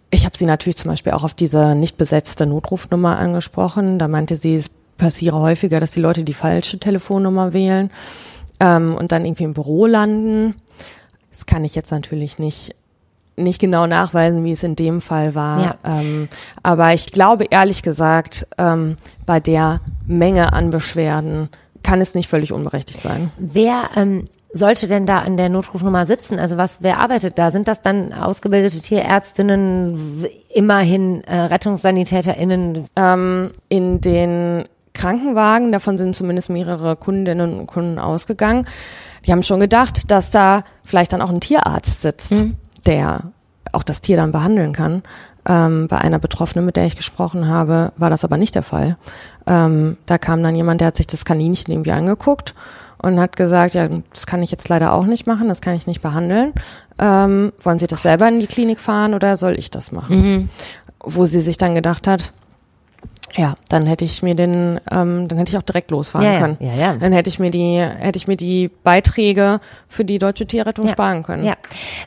F: ich habe sie natürlich zum Beispiel auch auf diese nicht besetzte Notrufnummer angesprochen. Da meinte sie, es passiere häufiger, dass die Leute die falsche Telefonnummer wählen ähm, und dann irgendwie im Büro landen. Das kann ich jetzt natürlich nicht nicht genau nachweisen, wie es in dem Fall war.
C: Ja.
F: Ähm, aber ich glaube ehrlich gesagt, ähm, bei der Menge an Beschwerden kann es nicht völlig unberechtigt sein.
C: Wer ähm, sollte denn da an der Notrufnummer sitzen? Also was, wer arbeitet da? Sind das dann ausgebildete Tierärztinnen, immerhin äh, RettungssanitäterInnen?
F: Ähm, in den Krankenwagen, davon sind zumindest mehrere Kundinnen und Kunden ausgegangen, die haben schon gedacht, dass da vielleicht dann auch ein Tierarzt sitzt, mhm. der auch das Tier dann behandeln kann. Ähm, bei einer Betroffenen, mit der ich gesprochen habe, war das aber nicht der Fall. Ähm, da kam dann jemand, der hat sich das Kaninchen irgendwie angeguckt und hat gesagt, ja, das kann ich jetzt leider auch nicht machen, das kann ich nicht behandeln. Ähm, wollen Sie das selber in die Klinik fahren oder soll ich das machen? Mhm. Wo sie sich dann gedacht hat, ja, dann hätte ich mir den, ähm, dann hätte ich auch direkt losfahren
C: ja,
F: können.
C: Ja, ja.
F: Dann hätte ich mir die, hätte ich mir die Beiträge für die Deutsche Tierrettung
C: ja.
F: sparen können.
C: Ja,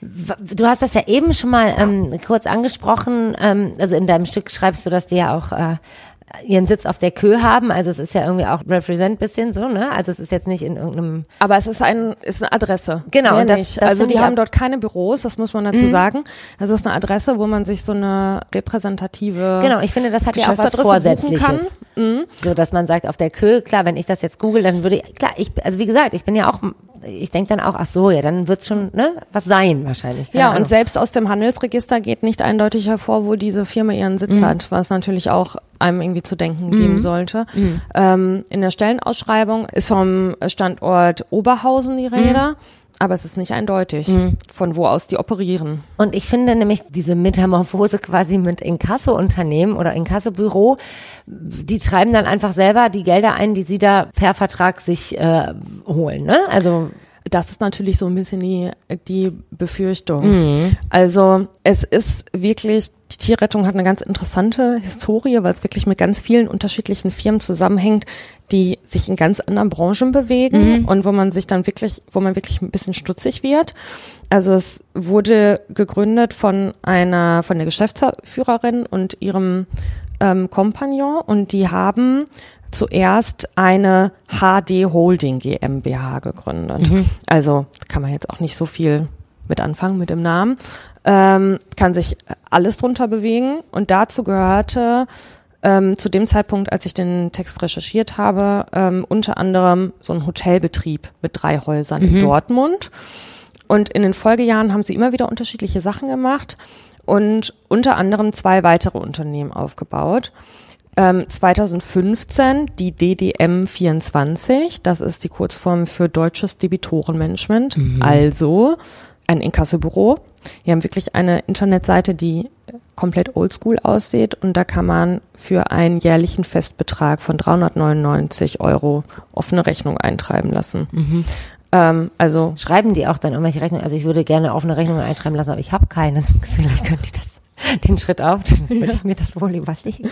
C: du hast das ja eben schon mal ähm, kurz angesprochen. Ähm, also in deinem Stück schreibst du, dass die ja auch äh, ihren Sitz auf der Kö haben, also es ist ja irgendwie auch represent bisschen so, ne? Also es ist jetzt nicht in irgendeinem...
F: Aber es ist ein, ist eine Adresse.
C: Genau.
F: Und
C: das,
F: nicht.
C: das
F: also die haben
C: ab-
F: dort keine Büros, das muss man dazu
C: Mhm.
F: sagen. Das ist eine Adresse, wo man sich so eine repräsentative
C: Genau, ich finde, das hat ja auch was
F: Geschäftsadresse
C: Vorsätzliches.
F: buchen kann. Mhm.
C: So, dass man sagt, auf der Kö, klar, wenn ich das jetzt google, dann würde ich, klar, ich, also wie gesagt, ich bin ja auch, ich denke dann auch, ach so, ja, dann wird's schon, ne, was sein wahrscheinlich. Keine
F: Ja,
C: Ahnung.
F: und selbst aus dem Handelsregister geht nicht eindeutig hervor, wo diese Firma ihren Sitz
C: Mhm.
F: hat, was natürlich auch einem irgendwie zu denken geben
C: Mhm.
F: sollte.
C: Mhm.
F: Ähm, in der Stellenausschreibung ist vom Standort Oberhausen die Rede, aber es ist nicht eindeutig,
C: Mhm.
F: von wo aus die operieren.
C: Und ich finde nämlich diese Metamorphose quasi mit Inkasso-Unternehmen oder Inkassobüro, die treiben dann einfach selber die Gelder ein, die sie da per Vertrag sich äh, holen, ne? Also
F: Das ist natürlich so ein bisschen die, die Befürchtung.
C: Mhm.
F: Also es ist wirklich, die Tierrettung hat eine ganz interessante Historie, weil es wirklich mit ganz vielen unterschiedlichen Firmen zusammenhängt, die sich in ganz anderen Branchen bewegen
C: Mhm.
F: und wo man sich dann wirklich, wo man wirklich ein bisschen stutzig wird. Also es wurde gegründet von einer, von der Geschäftsführerin und ihrem ähm, Kompagnon und die haben zuerst eine H D Holding GmbH gegründet.
C: Mhm.
F: Also kann man jetzt auch nicht so viel mit anfangen mit dem Namen. Ähm, kann sich alles drunter bewegen und dazu gehörte ähm, zu dem Zeitpunkt, als ich den Text recherchiert habe, ähm, unter anderem so ein Hotelbetrieb mit drei Häusern
C: Mhm.
F: in Dortmund. Und in den Folgejahren haben sie immer wieder unterschiedliche Sachen gemacht und unter anderem zwei weitere Unternehmen aufgebaut. Ähm, zweitausendfünfzehn die D D M vierundzwanzig, das ist die Kurzform für Deutsches Debitorenmanagement,
C: Mhm.
F: also ein Inkassobüro. Die haben wirklich eine Internetseite, die komplett oldschool aussieht und da kann man für einen jährlichen Festbetrag von dreihundertneunundneunzig Euro offene Rechnung eintreiben lassen.
C: Mhm.
F: Ähm, also
C: schreiben die auch dann irgendwelche Rechnungen? Also ich würde gerne offene Rechnungen eintreiben lassen, aber ich habe keine. Vielleicht könnt ihr das den Schritt auf, dann würde ja. ich mir das wohl überlegen.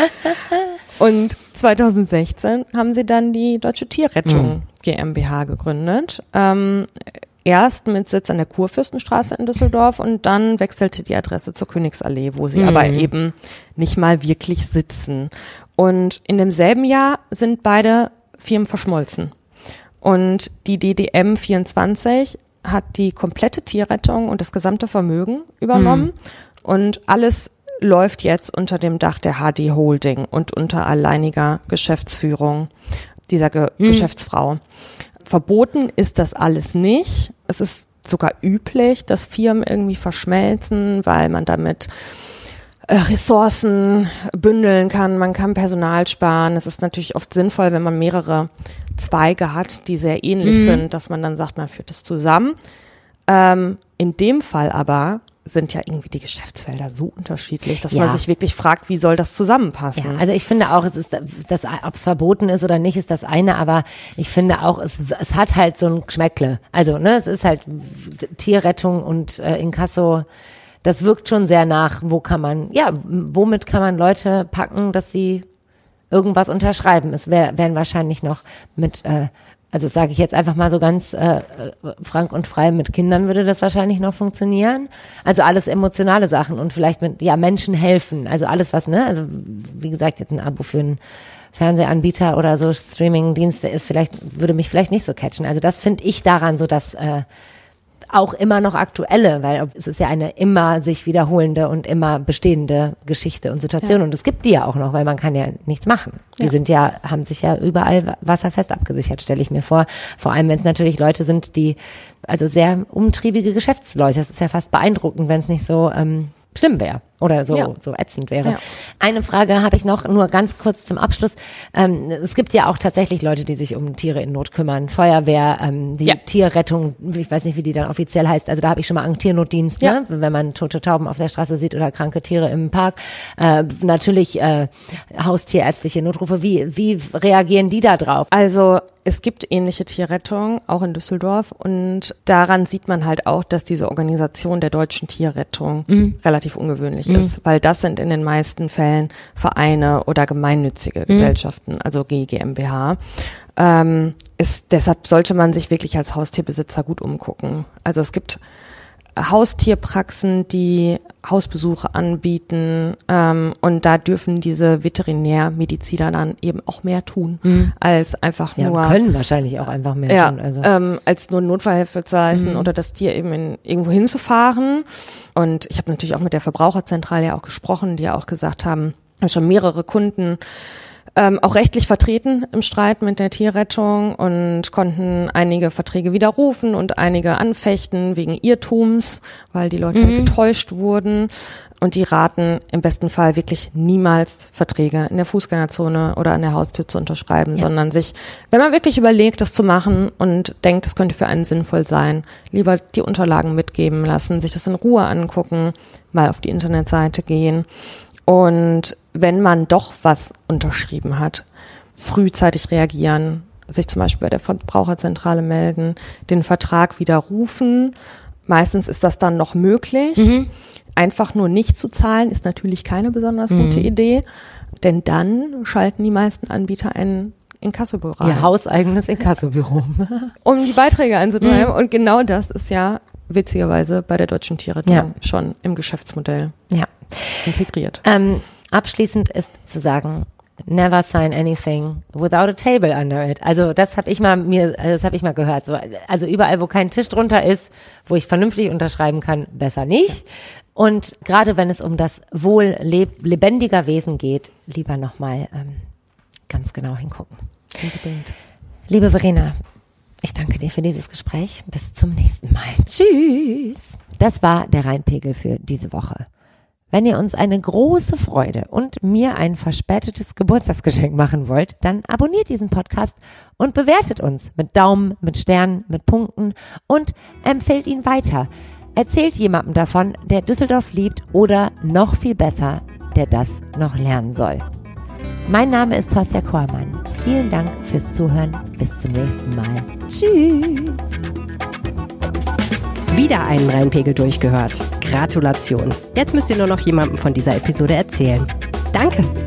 F: Und zweitausendsechzehn haben sie dann die Deutsche Tierrettung
C: Mhm.
F: GmbH gegründet. Ähm, erst mit Sitz an der Kurfürstenstraße in Düsseldorf und dann wechselte die Adresse zur Königsallee, wo sie
C: Mhm.
F: aber eben nicht mal wirklich sitzen. Und in demselben Jahr sind beide Firmen verschmolzen. Und die D D M vierundzwanzig hat die komplette Tierrettung und das gesamte Vermögen übernommen. Mhm. Und alles läuft jetzt unter dem Dach der H D Holding und unter alleiniger Geschäftsführung dieser Ge-
C: Mhm.
F: Geschäftsfrau. Verboten ist das alles nicht. Es ist sogar üblich, dass Firmen irgendwie verschmelzen, weil man damit äh, Ressourcen bündeln kann. Man kann Personal sparen. Es ist natürlich oft sinnvoll, wenn man mehrere Zweige hat, die sehr ähnlich
C: Mhm.
F: sind, dass man dann sagt, man führt es zusammen. Ähm, in dem Fall aber sind ja irgendwie die Geschäftsfelder so unterschiedlich, dass
C: Ja.
F: man sich wirklich fragt, wie soll das zusammenpassen?
C: Ja, also ich finde auch, es ist das, ob es verboten ist oder nicht, ist das eine, aber ich finde auch, es, es hat halt so ein Geschmäckle. Also, ne, es ist halt Tierrettung und äh, Inkasso. Das wirkt schon sehr nach, wo kann man, ja, womit kann man Leute packen, dass sie irgendwas unterschreiben. Es wär, werden wahrscheinlich noch mit äh, Also sage ich jetzt einfach mal so ganz äh, frank und frei, mit Kindern würde das wahrscheinlich noch funktionieren. Also alles emotionale Sachen und vielleicht mit ja Menschen helfen. Also alles was, ne? Also wie gesagt, jetzt ein Abo für einen Fernsehanbieter oder so Streaming-Dienste ist vielleicht, würde mich vielleicht nicht so catchen. Also das finde ich daran so, dass äh, auch immer noch aktuelle, weil es ist ja eine immer sich wiederholende und immer bestehende Geschichte und Situation. Ja. Und es gibt die ja auch noch, weil man kann ja nichts machen. Die ja. sind ja, haben sich ja überall wasserfest abgesichert, stelle ich mir vor. Vor allem, wenn es natürlich Leute sind, die, also sehr umtriebige Geschäftsleute. Das ist ja fast beeindruckend, wenn es nicht so ähm, schlimm wäre oder so ja. so ätzend wäre. Ja. Eine Frage habe ich noch, nur ganz kurz zum Abschluss. Ähm, es gibt ja auch tatsächlich Leute, die sich um Tiere in Not kümmern. Feuerwehr, ähm, die ja. Tierrettung, ich weiß nicht, wie die dann offiziell heißt. Also da habe ich schon mal einen Tiernotdienst, ja. ne? Wenn man tote Tauben auf der Straße sieht oder kranke Tiere im Park. Äh, natürlich äh, haustierärztliche Notrufe. Wie, wie reagieren die da drauf?
F: Also es gibt ähnliche Tierrettung, auch in Düsseldorf. Und daran sieht man halt auch, dass diese Organisation der deutschen Tierrettung mhm. relativ ungewöhnlich mhm. ist. Weil das sind in den meisten Fällen Vereine oder gemeinnützige mhm. Gesellschaften, also G GmbH. Ähm, ist, deshalb sollte man sich wirklich als Haustierbesitzer gut umgucken. Also es gibt Haustierpraxen, die Hausbesuche anbieten, ähm, und da dürfen diese Veterinärmediziner dann eben auch mehr tun, mhm. als einfach
C: ja,
F: nur
C: können wahrscheinlich auch einfach mehr
F: ja,
C: tun. Also.
F: Ähm, als nur Notfallhilfe zu leisten mhm. oder das Tier eben in, irgendwo hinzufahren. Und ich habe natürlich auch mit der Verbraucherzentrale ja auch gesprochen, die ja auch gesagt haben, haben schon mehrere Kunden Ähm, auch rechtlich vertreten im Streit mit der Tierrettung und konnten einige Verträge widerrufen und einige anfechten wegen Irrtums, weil die Leute mhm. halt getäuscht wurden. Und die raten im besten Fall wirklich niemals Verträge in der Fußgängerzone oder an der Haustür zu unterschreiben, ja. sondern sich, wenn man wirklich überlegt, das zu machen und denkt, das könnte für einen sinnvoll sein, lieber die Unterlagen mitgeben lassen, sich das in Ruhe angucken, mal auf die Internetseite gehen. Und wenn man doch was unterschrieben hat, frühzeitig reagieren, sich zum Beispiel bei der Verbraucherzentrale melden, den Vertrag widerrufen. Meistens ist das dann noch möglich. Mhm. Einfach nur nicht zu zahlen ist natürlich keine besonders mhm. gute Idee, denn dann schalten die meisten Anbieter ein Inkassobüro ein.
C: Ihr hauseigenes Inkassobüro.
F: Um die Beiträge einzutreiben. Mhm. Und genau das ist ja witzigerweise bei der deutschen Tierrettung ja. schon im Geschäftsmodell
C: ja.
F: integriert.
C: Ähm, abschließend ist zu sagen, never sign anything without a table under it. Also das habe ich mal mir, das habe ich mal gehört. So, also überall, wo kein Tisch drunter ist, wo ich vernünftig unterschreiben kann, besser nicht. Und gerade wenn es um das Wohl leb- lebendiger Wesen geht, lieber nochmal ähm, ganz genau hingucken.
F: Unbedingt.
C: Liebe Verena, ich danke dir für dieses Gespräch. Bis zum nächsten Mal. Tschüss. Das war der Rheinpegel für diese Woche. Wenn ihr uns eine große Freude und mir ein verspätetes Geburtstagsgeschenk machen wollt, dann abonniert diesen Podcast und bewertet uns mit Daumen, mit Sternen, mit Punkten und empfehlt ihn weiter. Erzählt jemandem davon, der Düsseldorf liebt oder noch viel besser, der das noch lernen soll. Mein Name ist Tosja Kormann. Vielen Dank fürs Zuhören. Bis zum nächsten Mal. Tschüss.
A: Wieder einen Rheinpegel durchgehört. Gratulation. Jetzt müsst ihr nur noch jemandem von dieser Episode erzählen. Danke.